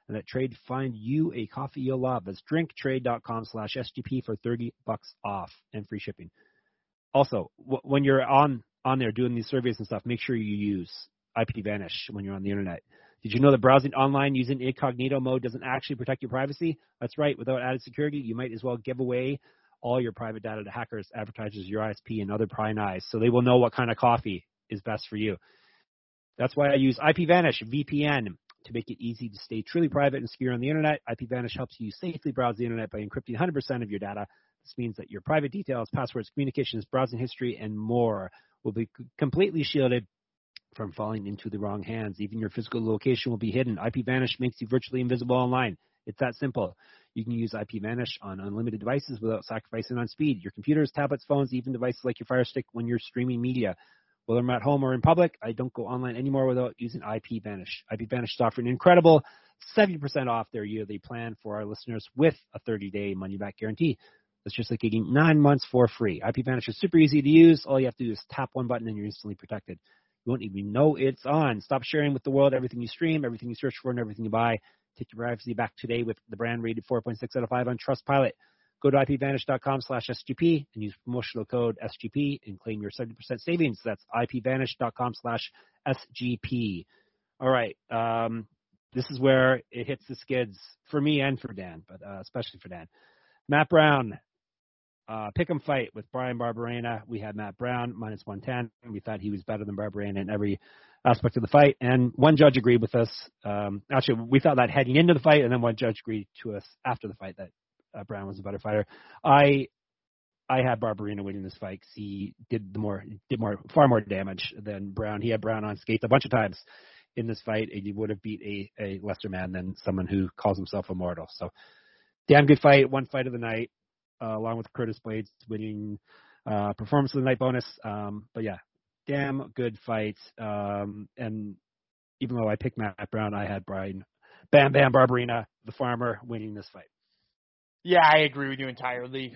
S3: and let Trade find you a coffee you'll love. That's drinktrade.com/SGP for $30 off and free shipping. Also, when you're on there doing these surveys and stuff, make sure you use IPVanish when you're on the internet. Did you know that browsing online using incognito mode doesn't actually protect your privacy? That's right. Without added security, you might as well give away all your private data to hackers, advertisers, your ISP, and other prying eyes, so they will know what kind of coffee is best for you. That's why I use IPVanish VPN to make it easy to stay truly private and secure on the internet. IPVanish helps you safely browse the internet by encrypting 100% of your data. This means that your private details, passwords, communications, browsing history, and more will be completely shielded from falling into the wrong hands. Even your physical location will be hidden. IPVanish makes you virtually invisible online. It's that simple. You can use IPVanish on unlimited devices without sacrificing on speed. Your computers, tablets, phones, even devices like your Fire Stick when you're streaming media. Whether I'm at home or in public, I don't go online anymore without using IPVanish. IPVanish is offering an incredible 70% off their yearly plan for our listeners with a 30-day money-back guarantee. It's just like getting 9 months for free. IPVanish is super easy to use. All you have to do is tap one button and you're instantly protected. You won't even know it's on. Stop sharing with the world everything you stream, everything you search for, and everything you buy. Take your privacy back today with the brand rated 4.6 out of 5 on Trustpilot. Go to IPVanish.com/SGP and use promotional code SGP and claim your 70% savings. That's IPVanish.com/SGP. All right. This is where it hits the skids for me and for Dan, but especially for Dan. Matt Brown, pick'em fight with Bryan Barberena. We had Matt Brown -110. We thought he was better than Barberena in every aspect of the fight, and one judge agreed with us. Actually, we thought that heading into the fight, and then one judge agreed to us after the fight that Brown was a better fighter. I had Barberena winning this fight because he far more damage than Brown. He had Brown on skates a bunch of times in this fight, and he would have beat a lesser man than someone who calls himself immortal. So, damn good fight, one fight of the night, along with Curtis Blades winning performance of the night bonus. But yeah, damn good fight. And even though I picked Matt Brown, I had Bryan Bam Barberena, the farmer, winning this fight.
S2: Yeah, I agree with you entirely.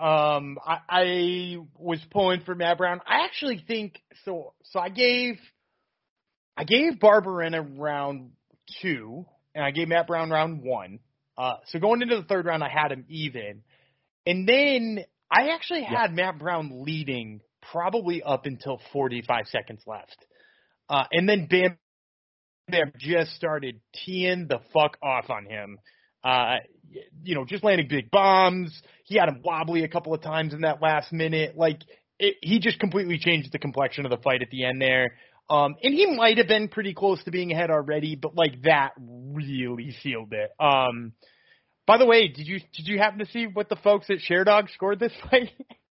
S2: I was pulling for Matt Brown. I actually think so. I gave Barberena round 2, and I gave Matt Brown round 1. So going into the third round, I had him even, and then I actually had Matt Brown leading probably up until 45 seconds left, and then Bam just started teeing the fuck off on him. Just landing big bombs. He had him wobbly a couple of times in that last minute. He just completely changed the complexion of the fight at the end there. And he might have been pretty close to being ahead already, but that really sealed it. By the way, did you happen to see what the folks at ShareDog scored this fight?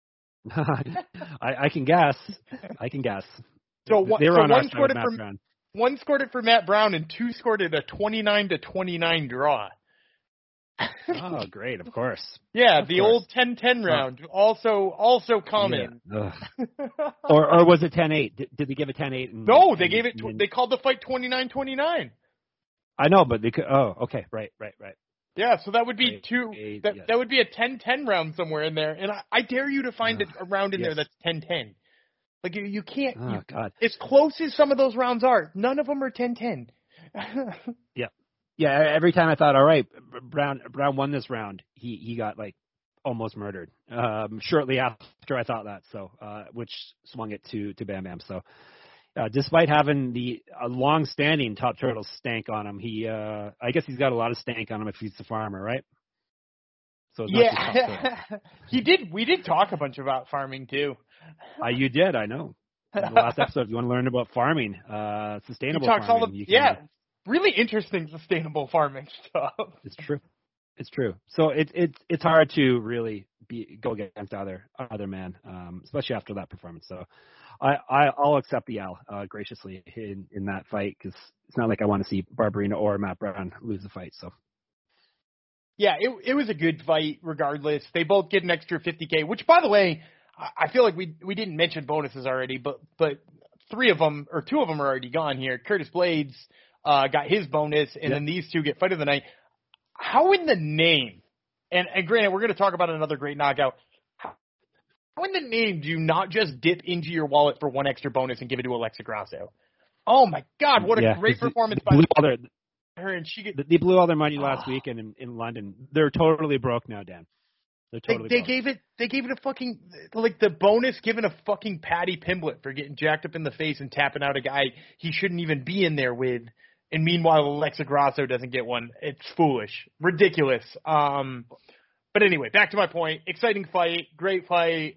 S3: I can guess.
S2: So
S3: they were on
S2: one scored it for Brown. One scored it for Matt Brown, and 2 scored it a 29-29 draw.
S3: Oh, great! Of course.
S2: Yeah, the old 10-10 round, also common.
S3: Yeah. or was it 10-8? Did they give it 10-8?
S2: No, they gave it. They called the fight 29-29.
S3: I know, but they could. Oh, okay, right.
S2: Yeah, so that would be that would be a 10-10 round somewhere in there, and I dare you to find a round in there that's 10-10. You can't.
S3: Oh, God.
S2: As close as some of those rounds are, none of them are 10-10.
S3: Yeah. Yeah, every time I thought, all right, Brown won this round, he got almost murdered. Shortly after I thought that, so which swung it to Bam Bam. So despite having a long-standing Top Turtle stank on him, I guess he's got a lot of stank on him if he's the farmer, right? So it's not just Top Turtle.
S2: He did. We did talk a bunch about farming too.
S3: You did, I know. In the last episode, if you want to learn about farming, sustainable farming,
S2: really interesting sustainable farming stuff.
S3: It's true. So it's hard to really go against other man, especially after that performance. So I'll accept the L graciously in that fight because it's not like I want to see Barberena or Matt Brown lose the fight. So
S2: yeah, it was a good fight regardless. They both get an extra $50K, which by the way, I feel like we didn't mention bonuses already, but 2 of them are already gone here. Curtis Blades got his bonus, and then these 2 get fight of the night. How in the name, and granted, we're going to talk about another great knockout, how in the name do you not just dip into your wallet for 1 extra bonus and give it to Alexa Grasso? Oh, my God, what a great performance by her, and she
S3: they blew all their money last week in London. They're totally broke now, Dan. They're totally
S2: they
S3: broke.
S2: gave it a fucking, like, the bonus given a fucking Paddy Pimblett for getting jacked up in the face and tapping out a guy he shouldn't even be in there with. And meanwhile, Alexa Grasso doesn't get one. It's foolish, ridiculous. But anyway, back to my point. Exciting fight, great fight.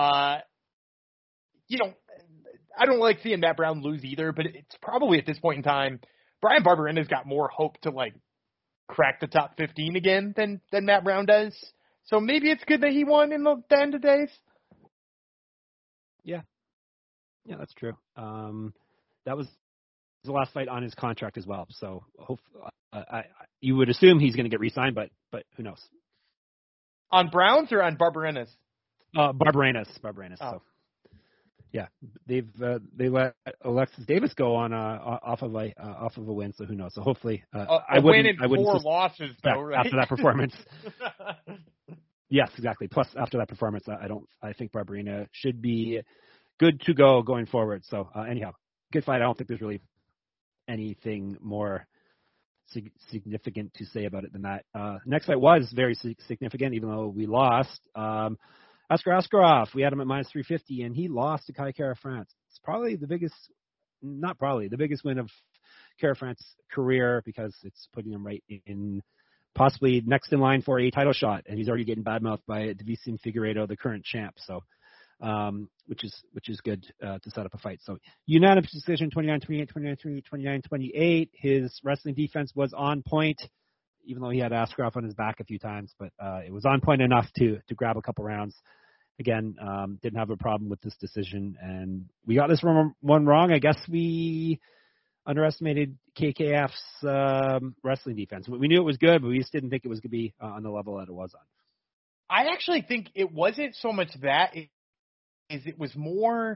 S2: You know, I don't like seeing Matt Brown lose either, but it's probably at this point in time, Brian Barberena's got more hope to, like, crack the top 15 again than Matt Brown does. So maybe it's good that he won in the end of days.
S3: Yeah, that's true. That was the last fight on his contract as well. So you would assume he's going to get re-signed, but who knows?
S2: On Brown's or on Barberena's?
S3: Barberena's.
S2: Oh.
S3: So yeah, they let Alexis Davis go on off of a win. So who knows? So hopefully,
S2: I win in 4 losses though, right?
S3: After that performance. Yes, exactly. Plus, after that performance, I think Barberena should be good to go going forward. So anyhow, good fight. I don't think there's really anything more significant to say about it than that. Next fight was very significant, even though we lost. Askar Askarov, we had him at minus 350, and he lost to Kai Kara-France. It's probably the biggest win of Kara-France's career, because it's putting him right in possibly next in line for a title shot, and he's already getting badmouthed by Deiveson Figueiredo, the current champ. So, which is good to set up a fight. So, unanimous decision, 29-28, 29-28, 29-28. His wrestling defense was on point, even though he had Askarov on his back a few times, but it was on point enough to grab a couple rounds. Again, didn't have a problem with this decision, and we got this one wrong. I guess we underestimated KKF's wrestling defense. We knew it was good, but we just didn't think it was going to be on the level that it was on.
S2: I actually think it wasn't so much that, it was more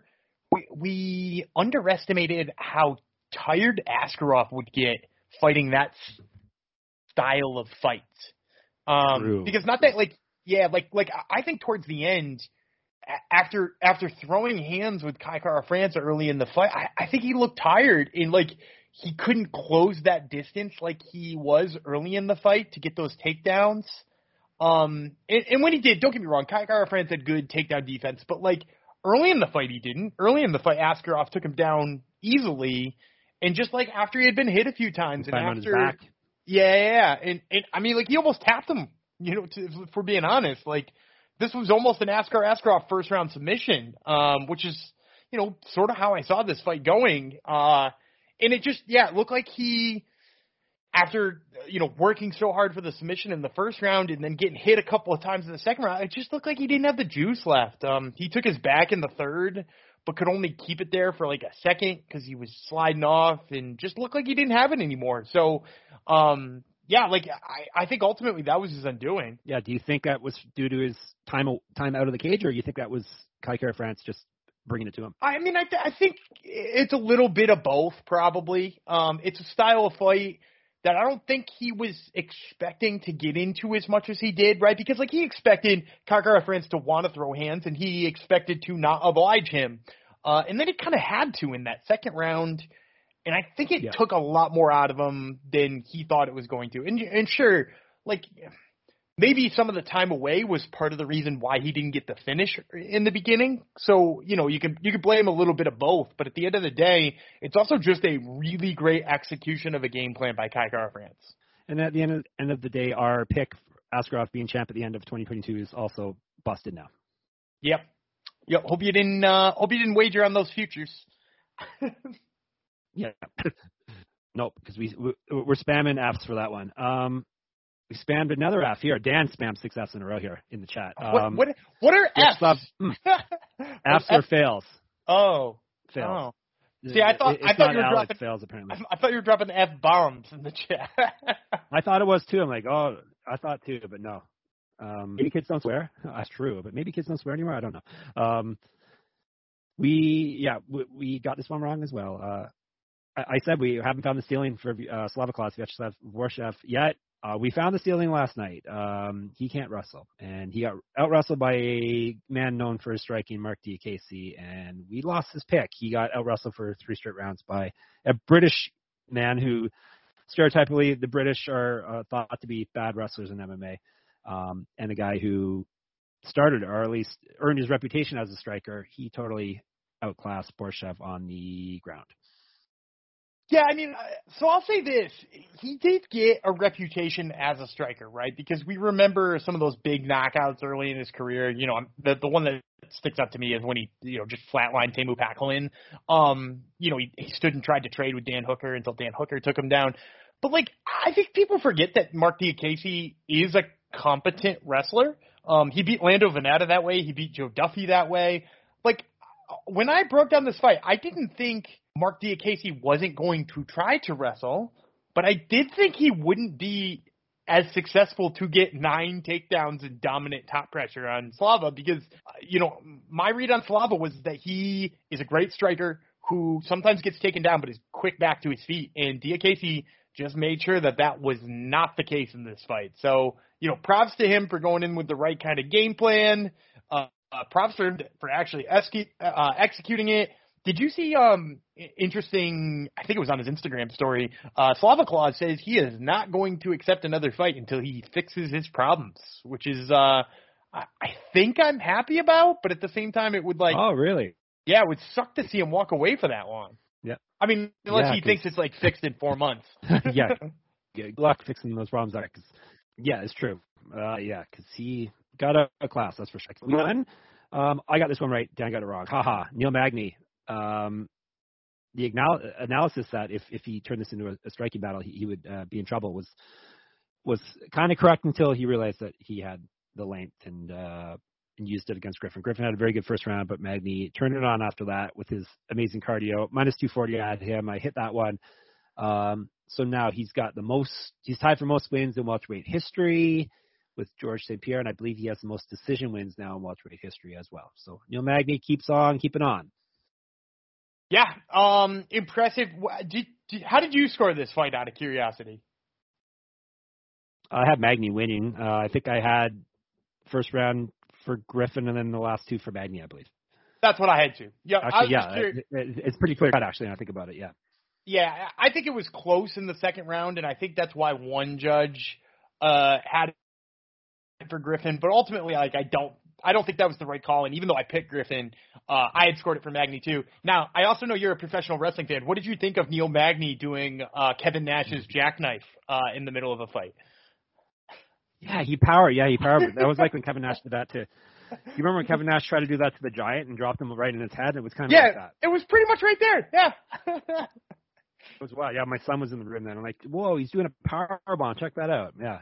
S2: we underestimated how tired Askarov would get fighting that style of fight. Because not that, like, yeah, like I think towards the end, after throwing hands with Kai Kara-France early in the fight, I think he looked tired, and like he couldn't close that distance like he was early in the fight to get those takedowns. And when he did, don't get me wrong, Kai Kara-France had good takedown defense, but like early in the fight he didn't. Early in the fight, Askarov took him down easily, and just like after he had been hit a few times, and after,
S3: on his back.
S2: Yeah, and I mean, like, he almost tapped him, you know, if we're being honest. Like, this was almost an Askarov first-round submission, which is, you know, sort of how I saw this fight going. And it just, it looked like he, after, you know, working so hard for the submission in the first round and then getting hit a couple of times in the second round, it just looked like he didn't have the juice left. He took his back in the third, but could only keep it there for like a second because he was sliding off, and just looked like he didn't have it anymore. So, like I think ultimately that was his undoing.
S3: Yeah, do you think that was due to his time out of the cage, or do you think that was Kai Kara-France just bringing it to him?
S2: I mean, I think it's a little bit of both, probably. It's a style of fight that I don't think he was expecting to get into as much as he did, right? Because, like, he expected Kai Kara-France to want to throw hands, and he expected to not oblige him. And then he kind of had to in that second round, and I think it took a lot more out of him than he thought it was going to. And sure, like, maybe some of the time away was part of the reason why he didn't get the finish in the beginning. So, you know, you could blame a little bit of both, but at the end of the day, it's also just a really great execution of a game plan by Kai Kara-France.
S3: And at the end of the day, our pick, Askarov being champ at the end of 2022, is also busted now.
S2: Yep. Hope you didn't wager on those futures.
S3: Yeah. Nope, because we're spamming Fs for that one. We spammed another F here. Dan spammed 6 Fs in a row here in the chat.
S2: What are Fs?
S3: Fs or fails.
S2: Oh.
S3: Fails.
S2: Oh. See, I thought you were dropping
S3: fails apparently.
S2: I thought you were dropping F bombs in the chat.
S3: I thought it was too. I'm like, oh, I thought too, but no. Maybe kids don't swear. That's true, but maybe kids don't swear anymore. I don't know. We got this one wrong as well. I said we haven't found the ceiling for Slavikovic Vyacheslav Vorshev yet. We found the ceiling last night. He can't wrestle, and he got out-wrestled by a man known for his striking, Mark Diakese, and we lost his pick. He got out-wrestled for 3 straight rounds by a British man who stereotypically, the British are thought to be bad wrestlers in MMA. And a guy who started, or at least earned his reputation as a striker, he totally outclassed Borshev on the ground.
S2: Yeah, I mean, so I'll say this. He did get a reputation as a striker, right? Because we remember some of those big knockouts early in his career. You know, the one that sticks out to me is when he, just flatlined Teemu Packalén. He stood and tried to trade with Dan Hooker until Dan Hooker took him down. But, I think people forget that Mark Diakiese is a competent wrestler. He beat Lando Vannata that way. He beat Joe Duffy that way. When I broke down this fight, I didn't think Mark Diakiese wasn't going to try to wrestle, but I did think he wouldn't be as successful to get 9 takedowns and dominant top pressure on Slava because, my read on Slava was that he is a great striker who sometimes gets taken down but is quick back to his feet, and Diakiese just made sure that was not the case in this fight. So, props to him for going in with the right kind of game plan. Props for actually executing it. Did you see interesting, I think it was on his Instagram story, Slava Claus says he is not going to accept another fight until he fixes his problems, which is I think I'm happy about, but at the same time it would
S3: Oh, really?
S2: Yeah, it would suck to see him walk away for that long.
S3: Yeah.
S2: I mean, unless he thinks it's fixed in 4 months.
S3: Yeah. Good luck fixing those problems. Yeah, it's true. Because he got a class, that's for sure. One, I got this one right. Dan got it wrong. Haha. Neil Magny. The analysis that if he turned this into a striking battle, he would be in trouble was kind of correct until he realized that he had the length and used it against Griffin. Griffin had a very good first round, but Magny turned it on after that with his amazing cardio. Minus 240 I had him. I hit that one. So now he's tied for most wins in welterweight history with George St. Pierre, and I believe he has the most decision wins now in welterweight history as well. So Neil Magny keeps on keeping on.
S2: Yeah, impressive. How did you score this fight out of curiosity?
S3: I had Magny winning. I think I had first round for Griffin and then the last 2 for Magny, I believe.
S2: That's what I had too. Yeah,
S3: actually, it's pretty clear cut actually. When I think about it, yeah.
S2: Yeah, I think it was close in the second round, and I think that's why one judge had it for Griffin. But ultimately, I don't think that was the right call. And even though I picked Griffin, I had scored it for Magny too. Now, I also know you're a professional wrestling fan. What did you think of Neil Magny doing Kevin Nash's jackknife in the middle of a fight?
S3: Yeah, he powered. That was like when Kevin Nash did that to. You remember when Kevin Nash tried to do that to the Giant and dropped him right in his head? It was kind of like that.
S2: Yeah, it was pretty much right there. Yeah.
S3: It was wild. Yeah, my son was in the room then. I'm like, whoa, he's doing a power bomb. Check that out. Yeah.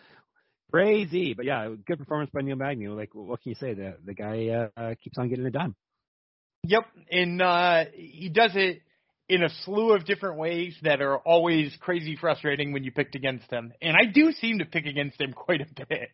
S3: Crazy. But yeah, good performance by Neil Magny. What can you say? The guy keeps on getting it done.
S2: Yep. And he does it in a slew of different ways that are always crazy frustrating when you picked against him. And I do seem to pick against him quite a bit.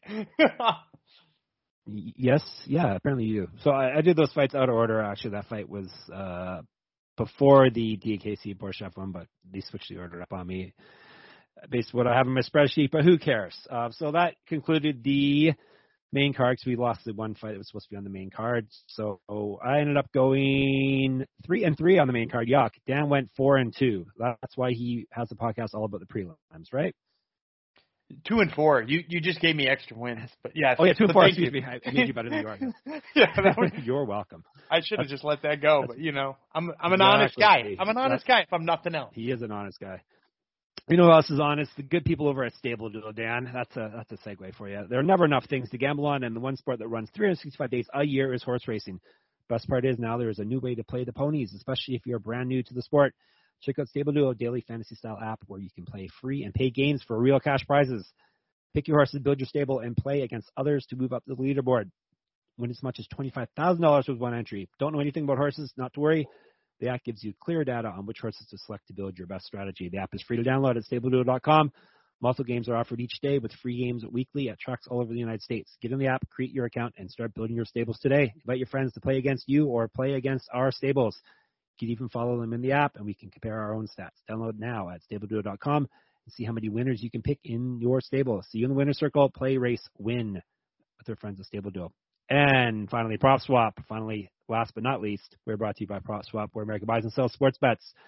S3: Yes. Yeah, apparently you do. So I did those fights out of order. Actually, that fight was before the Diakiese Borshev one, but they switched the order up on me based on what I have in my spreadsheet, but who cares? So that concluded the main card because we lost the one fight that was supposed to be on the main card. So I ended up going 3-3 on the main card. Yuck. Dan went 4-2. That's why he has a podcast all about the prelims, right?
S2: 2-4. You just gave me extra wins, but yeah.
S3: Oh yeah, 2-4. Excuse me. I made you better than you are.
S2: Yeah,
S3: you're welcome.
S2: I should have just let that go, but I'm an honest guy. I'm an honest guy if I'm nothing else.
S3: He is an honest guy. You know who else is honest? The good people over at Stable Duo, Dan. That's a segue for you. There are never enough things to gamble on, and the one sport that runs 365 days a year is horse racing. Best part is now there is a new way to play the ponies, especially if you're brand new to the sport. Check out Stable Duo daily fantasy style app where you can play free and pay games for real cash prizes. Pick your horses, build your stable, and play against others to move up the leaderboard. Win as much as $25,000 with one entry. Don't know anything about horses? Not to worry. The app gives you clear data on which horses to select to build your best strategy. The app is free to download at StableDuo.com. Multiple games are offered each day with free games weekly at tracks all over the United States. Get in the app, create your account, and start building your stables today. Invite your friends to play against you or play against our stables. You can even follow them in the app, and we can compare our own stats. Download now at StableDuo.com and see how many winners you can pick in your stable. See you in the winner's circle. Play, race, win with our friends at Stable Duo. And finally, PropSwap. Finally, last but not least, we're brought to you by PropSwap, where America buys and sells sports bets.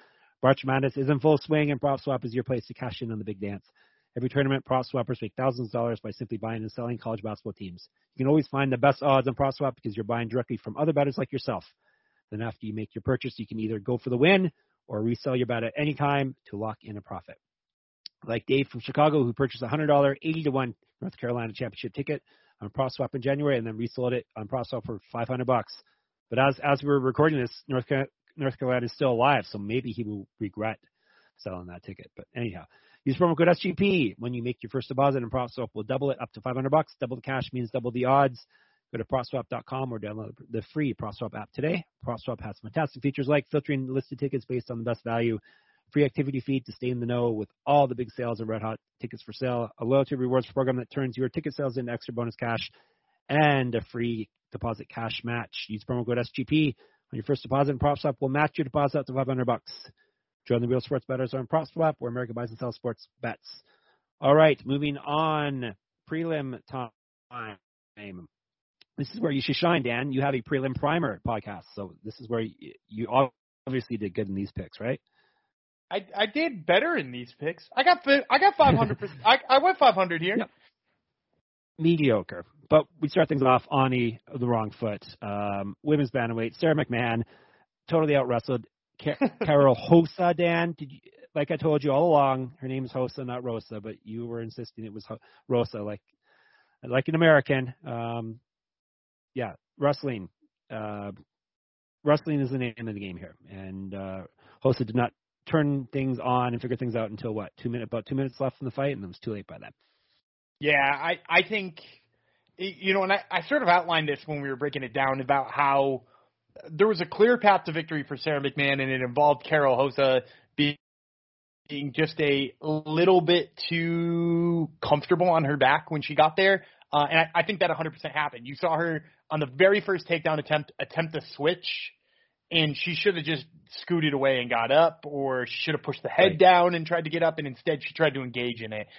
S3: March Madness is in full swing, and PropSwap is your place to cash in on the big dance. Every tournament, PropSwappers make thousands of dollars by simply buying and selling college basketball teams. You can always find the best odds on PropSwap because you're buying directly from other bettors like yourself. Then after you make your purchase, you can either go for the win or resell your bet at any time to lock in a profit. Like Dave from Chicago, who purchased a $100 80-1 North Carolina championship ticket on PropSwap in January and then resold it on PropSwap for $500. But as we're recording this, North Carolina is still alive, so maybe he will regret selling that ticket. But anyhow, use promo code SGP when you make your first deposit, and PropSwap will double it up to $500. Double the cash means double the odds. Go to PropSwap.com or download the free PropSwap app today. PropSwap has fantastic features like filtering listed tickets based on the best value, free activity feed to stay in the know with all the big sales and red hot tickets for sale, a loyalty rewards program that turns your ticket sales into extra bonus cash, and a free deposit cash match. Use promo code SGP on your first deposit, and PropSwap will match your deposit up to $500. Join the real sports bettors on PropSwap, where America buys and sells sports bets. All right, moving on. Prelim time. This is where you should shine, Dan. You have a prelim primer podcast, so this is where you obviously did good in these picks, right?
S2: I did better in these picks. I got 500%. I went 500 here.
S3: Yep. Mediocre. But we start things off on the wrong foot. Women's bantamweight, Sarah McMahon, totally out-wrestled Carol Hossa, Dan. Like I told you all along, her name is Hossa, not Rosa, but you were insisting it was Rosa, like an American. Wrestling. Wrestling is the name of the game here. And Hossa did not turn things on and figure things out until what? About 2 minutes left in the fight, and it was too late by then.
S2: Yeah, I think, and I sort of outlined this when we were breaking it down about how there was a clear path to victory for Sarah McMahon, and it involved Carol Hossa being just a little bit too comfortable on her back when she got there. And I think that 100% happened. You saw her on the very first takedown attempt to switch, and she should have just scooted away and got up, or she should have pushed the head down and tried to get up, and instead she tried to engage in it.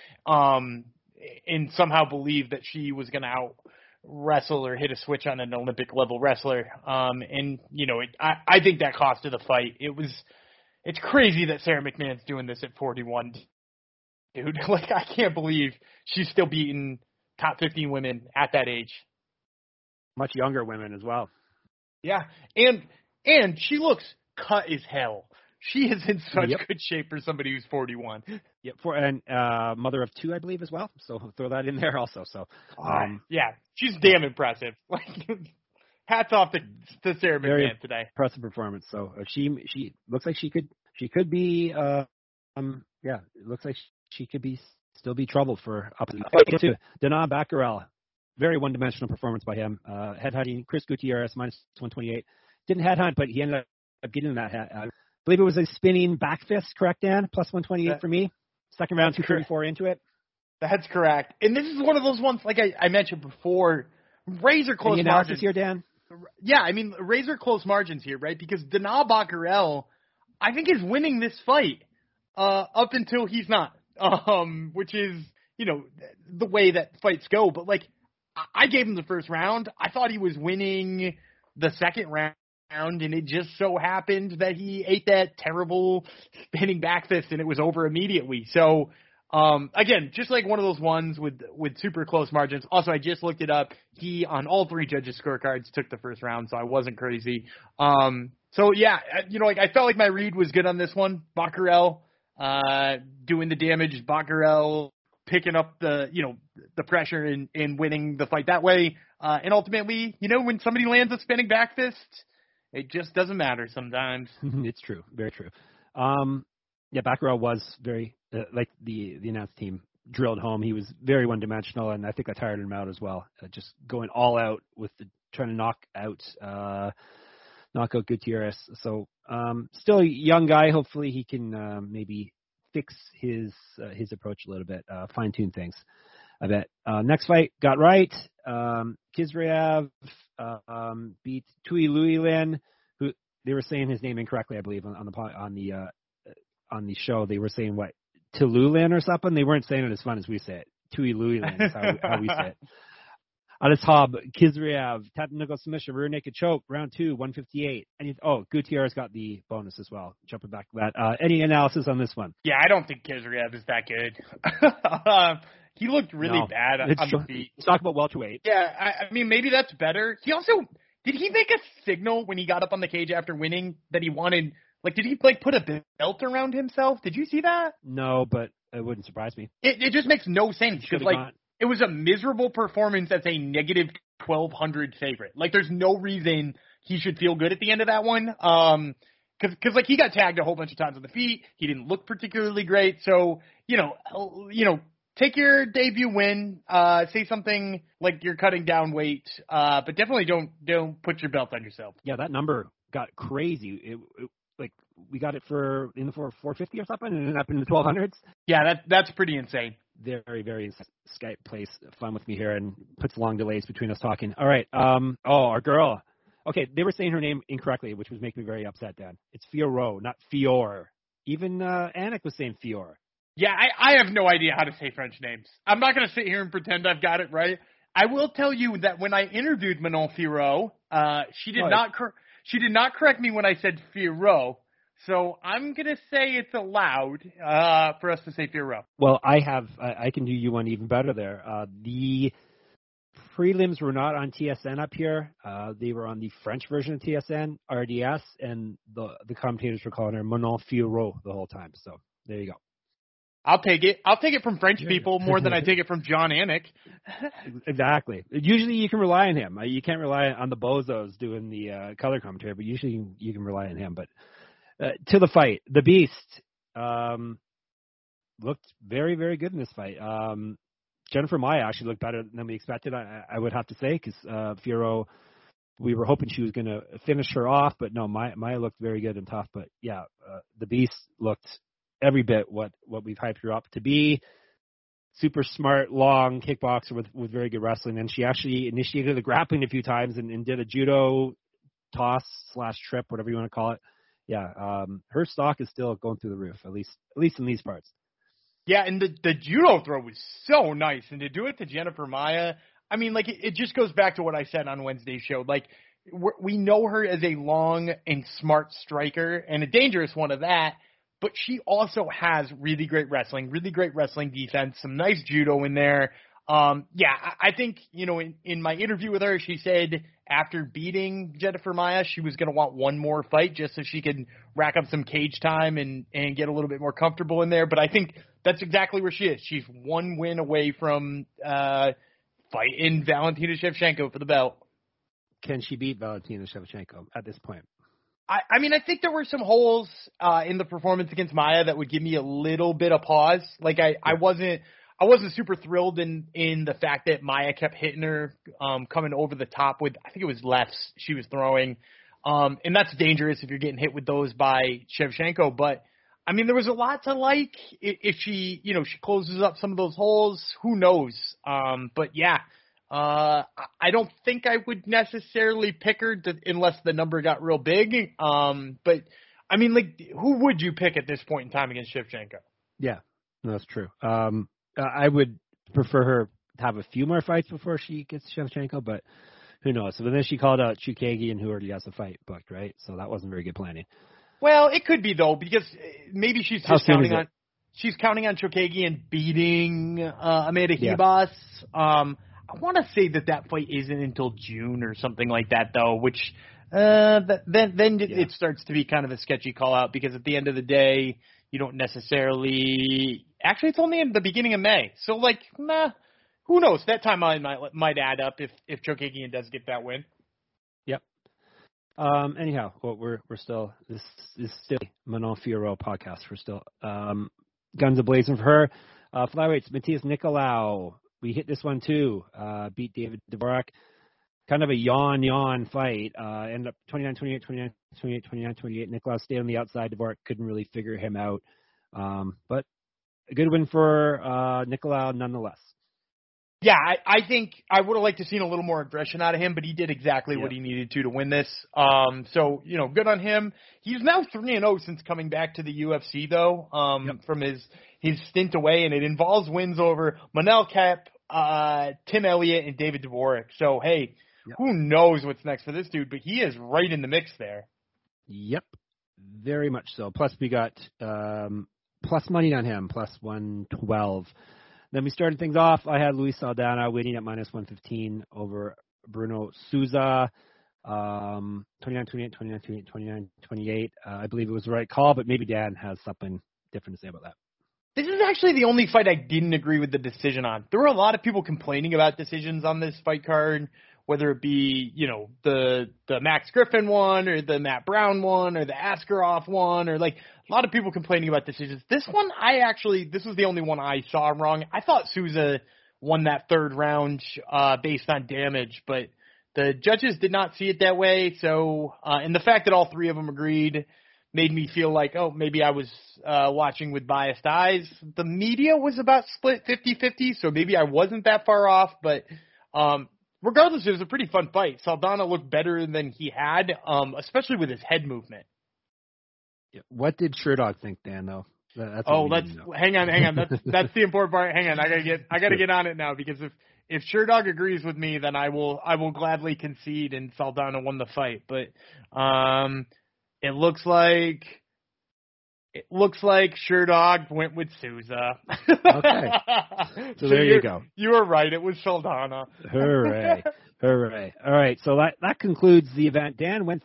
S2: And somehow believed that she was going to out wrestle or hit a switch on an Olympic level wrestler. I think that cost her the fight. It's crazy that Sarah McMahon's doing this at 41, dude. Like, I can't believe she's still beating top 15 women at that age.
S3: Much younger women as well.
S2: Yeah. And she looks cut as hell. She is in such good shape for somebody who's 41.
S3: Yep, and mother of two, I believe, as well. So throw that in there also. So,
S2: yeah, she's damn impressive. Like, hats off to Sarah McMahon today.
S3: Impressive performance. So she looks like she could be. It looks like she could still be trouble for up to Dana Baccarel. Very one-dimensional performance by him. Headhunting Chris Gutierrez -128. Didn't headhunt, but he ended up getting that head. I believe it was a spinning back fist, correct, Dan? +128 for me. Second round, 234 into it.
S2: That's correct. And this is one of those ones, like I mentioned before, razor close margins
S3: here, Dan.
S2: Yeah, I mean, razor close margins here, right? Because Dana Baccarel, I think, is winning this fight up until he's not, which is, the way that fights go. But, like, I gave him the first round. I thought he was winning the second round, and it just so happened that he ate that terrible spinning back fist, and it was over immediately. So, again, just like one of those ones with super close margins. Also, I just looked it up. He, on all three judges' scorecards, took the first round, so I wasn't crazy. So, yeah, I felt like my read was good on this one. Baccarel doing the damage. Baccarel picking up the pressure and winning the fight that way. And ultimately, when somebody lands a spinning back fist, it just doesn't matter sometimes.
S3: It's true. Very true. Baccarel was very, like the announced team drilled home. He was very one-dimensional, and I think I tired him out as well. Just going all out with trying to knock out Gutierrez. So still a young guy. Hopefully he can maybe fix his approach a little bit, fine-tune things a bit. Next fight got right. Kizraev beat Tui Luilin, who they were saying his name incorrectly, I believe, on the show. They were saying what, Tululin or something. They weren't saying it as fun as we say it. Tui Luilin is how we say it. On his hob, Kizriev, technical submission, rear naked choke, round 2, 158. Gutierrez got the bonus as well. Jumping back to that. Any analysis on this one?
S2: Yeah, I don't think Kizriev is that good. He looked really bad on the feet.
S3: Let's talk about welterweight.
S2: Yeah, I mean, maybe that's better. He also, did he make a signal when he got up on the cage after winning that he wanted, did he, put a belt around himself? Did you see that?
S3: No, but it wouldn't surprise me.
S2: It just makes no sense because, it was a miserable performance as a negative 1,200 favorite. There's no reason he should feel good at the end of that one. Because he got tagged a whole bunch of times on the feet. He didn't look particularly great. So, take your debut win, say something like you're cutting down weight, but definitely don't put your belt on yourself.
S3: Yeah, that number got crazy. We got it in the 450 or something, and ended up in the 1200s.
S2: Yeah, that's pretty insane.
S3: Very, very Skype plays fun with me here and puts long delays between us talking. All right. Our girl. Okay, they were saying her name incorrectly, which was making me very upset, Dan. It's Fiorot, not Fior. Even Anik was saying Fior.
S2: Yeah, I have no idea how to say French names. I'm not going to sit here and pretend I've got it right. I will tell you that when I interviewed Manon Fiorot, she did not correct me when I said Fiorot. So I'm going to say it's allowed for us to say Fiorot.
S3: Well, I can do you one even better there. The prelims were not on TSN up here. They were on the French version of TSN, RDS, and the commentators were calling her Manon Fiorot the whole time. So there you go.
S2: I'll take it. I'll take it from French people more than I take it from John Anik.
S3: Exactly. Usually you can rely on him. You can't rely on the bozos doing the color commentary, but usually you can rely on him. But to the fight, the Beast looked very, very good in this fight. Jennifer Maia actually looked better than we expected, I would have to say, because Fiorot, we were hoping she was going to finish her off, but no, Maia looked very good and tough. But yeah, the Beast looked every bit what we've hyped her up to be. Super smart, long kickboxer with very good wrestling. And she actually initiated the grappling a few times and did a judo toss/trip, whatever you want to call it. Yeah, her stock is still going through the roof, at least in these parts.
S2: Yeah, and the judo throw was so nice. And to do it to Jennifer Maia, I mean, it just goes back to what I said on Wednesday's show. We know her as a long and smart striker and a dangerous one of that. But she also has really great wrestling defense, some nice judo in there. I think, in my interview with her, she said after beating Jennifer Maia, she was going to want one more fight just so she could rack up some cage time and get a little bit more comfortable in there. But I think that's exactly where she is. She's one win away from fighting Valentina Shevchenko for the belt.
S3: Can she beat Valentina Shevchenko at this point?
S2: I mean, I think there were some holes in the performance against Maia that would give me a little bit of pause. I wasn't super thrilled in the fact that Maia kept hitting her coming over the top with, I think it was lefts she was throwing. And that's dangerous if you're getting hit with those by Shevchenko. But, I mean, there was a lot to like. If she, she closes up some of those holes, who knows? But, yeah. I don't think I would necessarily pick her unless the number got real big. But I mean, who would you pick at this point in time against Shevchenko?
S3: Yeah, no, that's true. I would prefer her to have a few more fights before she gets Shevchenko, but who knows? So then she called out Chookagian, who already has a fight booked, right? So that wasn't very good planning. Well,
S2: it could be though, because maybe she's just counting on Chookagian beating Amanda Ribas. I want to say that fight isn't until June or something like that, though, which it starts to be kind of a sketchy call out because at the end of the day, you don't necessarily – actually, it's only in the beginning of May. So, who knows? That timeline might add up if Chookagian does get that win.
S3: Yep. Anyhow, we're still – this is still Manon Fiorot podcast. We're still guns a-blazing for her. Flyweights, Matthias Nicolau. We hit this one too. Beat David Dvorak. Kind of a yawn fight. Ended up 29-28, 29-28. Nicolau stayed on the outside. Dvorak couldn't really figure him out. But a good win for Nicolau nonetheless.
S2: Yeah, I think I would have liked to seen a little more aggression out of him, but he did exactly what he needed to win this. So, good on him. He's now 3-0 since coming back to the UFC, though, from his stint away, and it involves wins over Manel Kape, Tim Elliott and David Dvorak. So, hey, who knows what's next for this dude, but he is right in the mix there.
S3: Yep, very much so. Plus, we got plus money on him, plus 112. Then we started things off. I had Luis Saldana winning at minus 115 over Bruno Souza. 29-28, 29-28, 29-28. I believe it was the right call, but maybe Dan has something different to say about that.
S2: This is actually the only fight I didn't agree with the decision on. There were a lot of people complaining about decisions on this fight card, whether it be, the Max Griffin one or the Matt Brown one or the Askarov one, or like a lot of people complaining about decisions. This one, this was the only one I saw wrong. I thought Souza won that third round based on damage, but the judges did not see it that way. So, and the fact that all three of them agreed made me feel like, maybe I was watching with biased eyes. The media was about split 50-50, so maybe I wasn't that far off. But regardless, it was a pretty fun fight. Saldana looked better than he had, especially with his head movement.
S3: Yeah. What did Sherdog think, Dan, though?
S2: Hang on. That's the important part. Hang on, I gotta get on it now, because if Sherdog agrees with me, then I will gladly concede and Saldana won the fight. But it looks like Sherdog went with Souza.
S3: Okay. So there you go.
S2: You were right. It was Saldana.
S3: Hooray. Hooray. All right. So that concludes the event. Dan went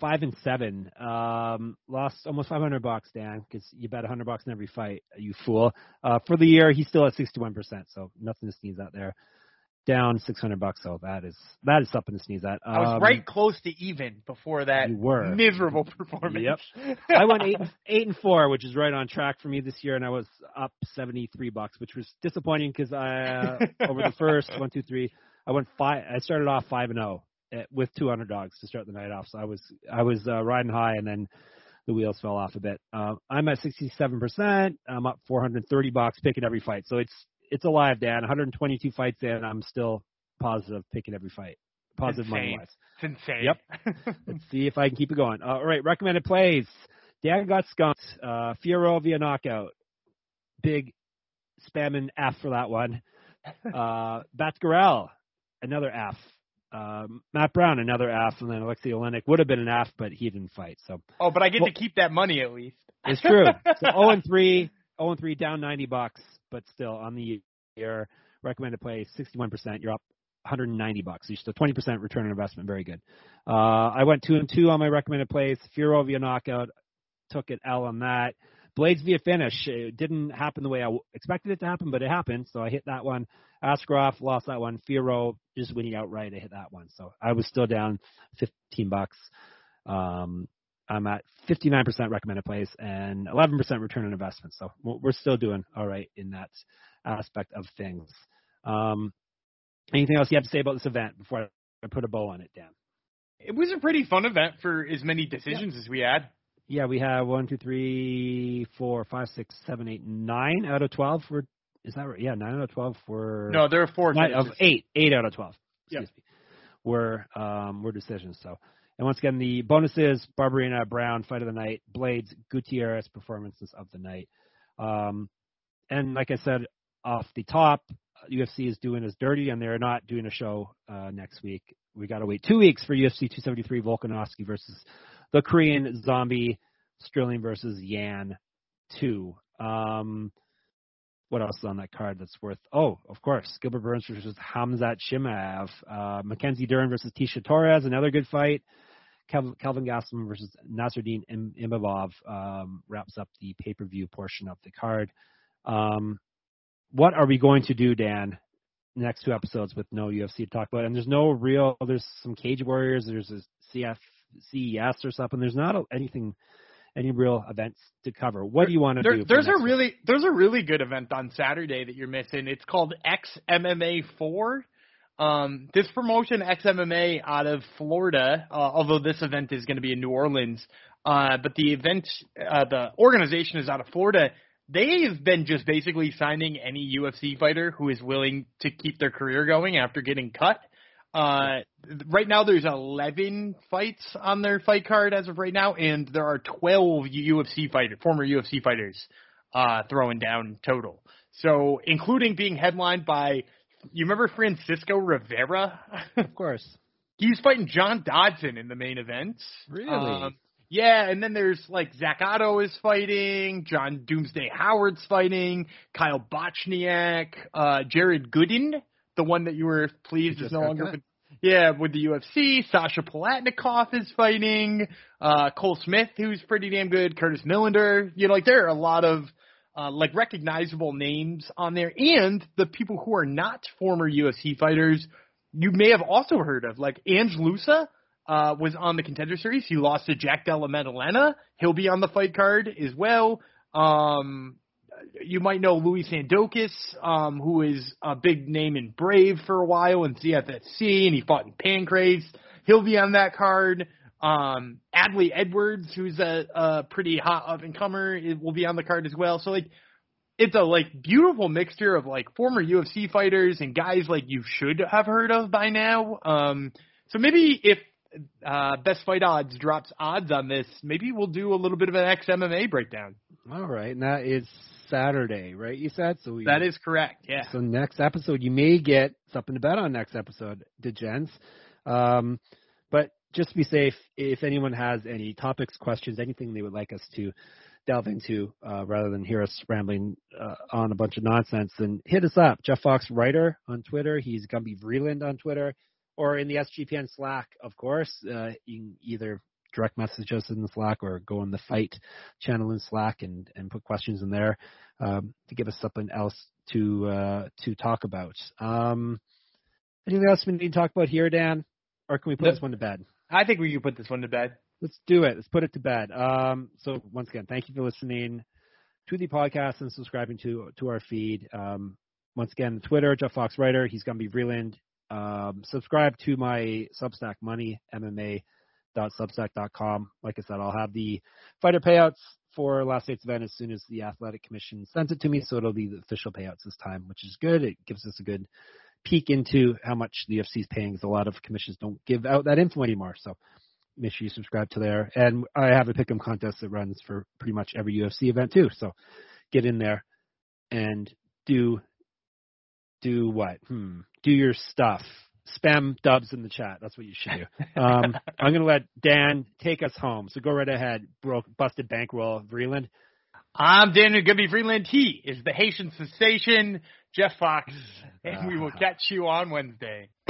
S3: 5-7. Lost almost $500, Dan, because you bet $100 in every fight, you fool. For the year, he's still at 61%. So nothing to sneeze at there. Down $600, so that is something to sneeze at.
S2: I was right close to even before that miserable performance.
S3: Yep. I went 8-4, which is right on track for me this year, and I was up $73, which was disappointing because over the first 1, 2, 3, I started off 5-0 with $200 to start the night off. So I was riding high, and then the wheels fell off a bit. I'm at 67%. I'm up $430 picking every fight. So it's alive, Dan. 122 fights in. I'm still positive picking every fight. Positive money-wise.
S2: It's insane.
S3: Yep. Let's see if I can keep it going. All right, recommended plays. Dan got skunked. Fierro via knockout. Big spamming F for that one. Batgarel, another F. Matt Brown, another F. And then Alexei Olenek would have been an F, but he didn't fight. So.
S2: Oh, but I get to keep that money at least.
S3: It's true. So 0-3, down $90. But still, on the year, recommended play 61%. You're up $190. You're still 20% return on investment. Very good. I went 2-2 on my recommended plays. Fierro via knockout, took it L on that. Blades via finish. It didn't happen the way I expected it to happen, but it happened. So I hit that one. Askarov lost that one. Fierro just winning outright. I hit that one. So I was still down $15. I'm at 59% recommended plays and 11% return on investment. So we're still doing all right in that aspect of things. Anything else you have to say about this event before I put a bow on it, Dan?
S2: It was a pretty fun event for as many decisions as we had.
S3: Yeah, we have 1, 2, 3, 4, 5, 6, 7, 8, 9 out of 12. Is that right? Yeah, 9 out of 12 were.
S2: No, there are 4
S3: of 8. 8 out of 12.
S2: Excuse
S3: me. Were decisions. So. And once again, the bonuses, Barberina, Brown, fight of the night, Blades, Gutierrez, performances of the night. And like I said, off the top, UFC is doing us dirty, and they're not doing a show next week. We got to wait 2 weeks for UFC 273, Volkanovski versus the Korean Zombie, Sterling versus Yan 2. What else is on that card that's worth? Oh, of course, Gilbert Burns versus Khamzat Chimaev. Mackenzie Dern versus Tisha Torres, another good fight. Kelvin Gastelum versus Nasruddin Imavov wraps up the pay-per-view portion of the card. What are we going to do, Dan, next 2 episodes with no UFC to talk about? And there's some Cage Warriors, there's a CES or something. There's not any real events to cover. What do you want to do?
S2: There's a really good event on Saturday that you're missing. It's called XMMA 4. This promotion, XMMA, out of Florida, although this event is going to be in New Orleans, but the event, the organization is out of Florida. They have been just basically signing any UFC fighter who is willing to keep their career going after getting cut. Right now there's 11 fights on their fight card as of right now, and there are 12 former UFC fighters throwing down total. So including being headlined by You remember Francisco Rivera?
S3: Of course.
S2: He's fighting John Dodson in the main event.
S3: Really?
S2: Yeah, and then there's like Zach Otto is fighting, John Doomsday Howard's fighting, Kyle Bochniak, Jared Gooden, the one that you were pleased is no longer with the UFC. Sasha Palatnikov is fighting, Cole Smith, who's pretty damn good, Curtis Millender. There are a lot of recognizable names on there, and the people who are not former UFC fighters you may have also heard of, like Ange Lusa was on the Contender Series. He lost to Jack Della Maddalena. He'll be on the fight card as well. You might know Louis Sandokis, who is a big name in Brave for a while in CFSC, and he fought in Pancrase. He'll be on that card. Adley Edwards, who's a pretty hot up-and-comer, will be on the card as well. So, it's a beautiful mixture of former UFC fighters and guys you should have heard of by now. So maybe if Best Fight Odds drops odds on this, maybe we'll do a little bit of an ex-MMA breakdown.
S3: All right, and that is Saturday, right? You said
S2: that is correct. Yeah.
S3: So next episode, you may get something to bet on next episode, gents. But just to be safe, if anyone has any topics, questions, anything they would like us to delve into rather than hear us rambling on a bunch of nonsense, then hit us up. Jeff Fox Writer on Twitter. He's Gumby Vreeland on Twitter, or in the SGPN Slack, of course. You can either direct message us in the Slack or go on the Fight channel in Slack and put questions in there to give us something else to talk about. Anything else we need to talk about here, Dan? Or can we put this one to bed?
S2: I think we can put this one to bed.
S3: Let's do it. Let's put it to bed. So once again, thank you for listening to the podcast and subscribing to our feed. Once again, Twitter, Jeff Fox Writer. He's going to be Vreeland. Subscribe to my Substack, moneymma.substack.com. Like I said, I'll have the fighter payouts for last night's event as soon as the Athletic Commission sends it to me. So it'll be the official payouts this time, which is good. It gives us a good peek into how much the UFC is paying, because a lot of commissions don't give out that info anymore. So make sure you subscribe to there. And I have a pick'em contest that runs for pretty much every UFC event too. So get in there and do what? Do your stuff. Spam dubs in the chat. That's what you should do. I'm going to let Dan take us home. So go right ahead. Busted bankroll. Vreeland.
S2: I'm Daniel Gumby Vreeland. He is the Haitian sensation, Jeff Fox. And we will catch you on Wednesday.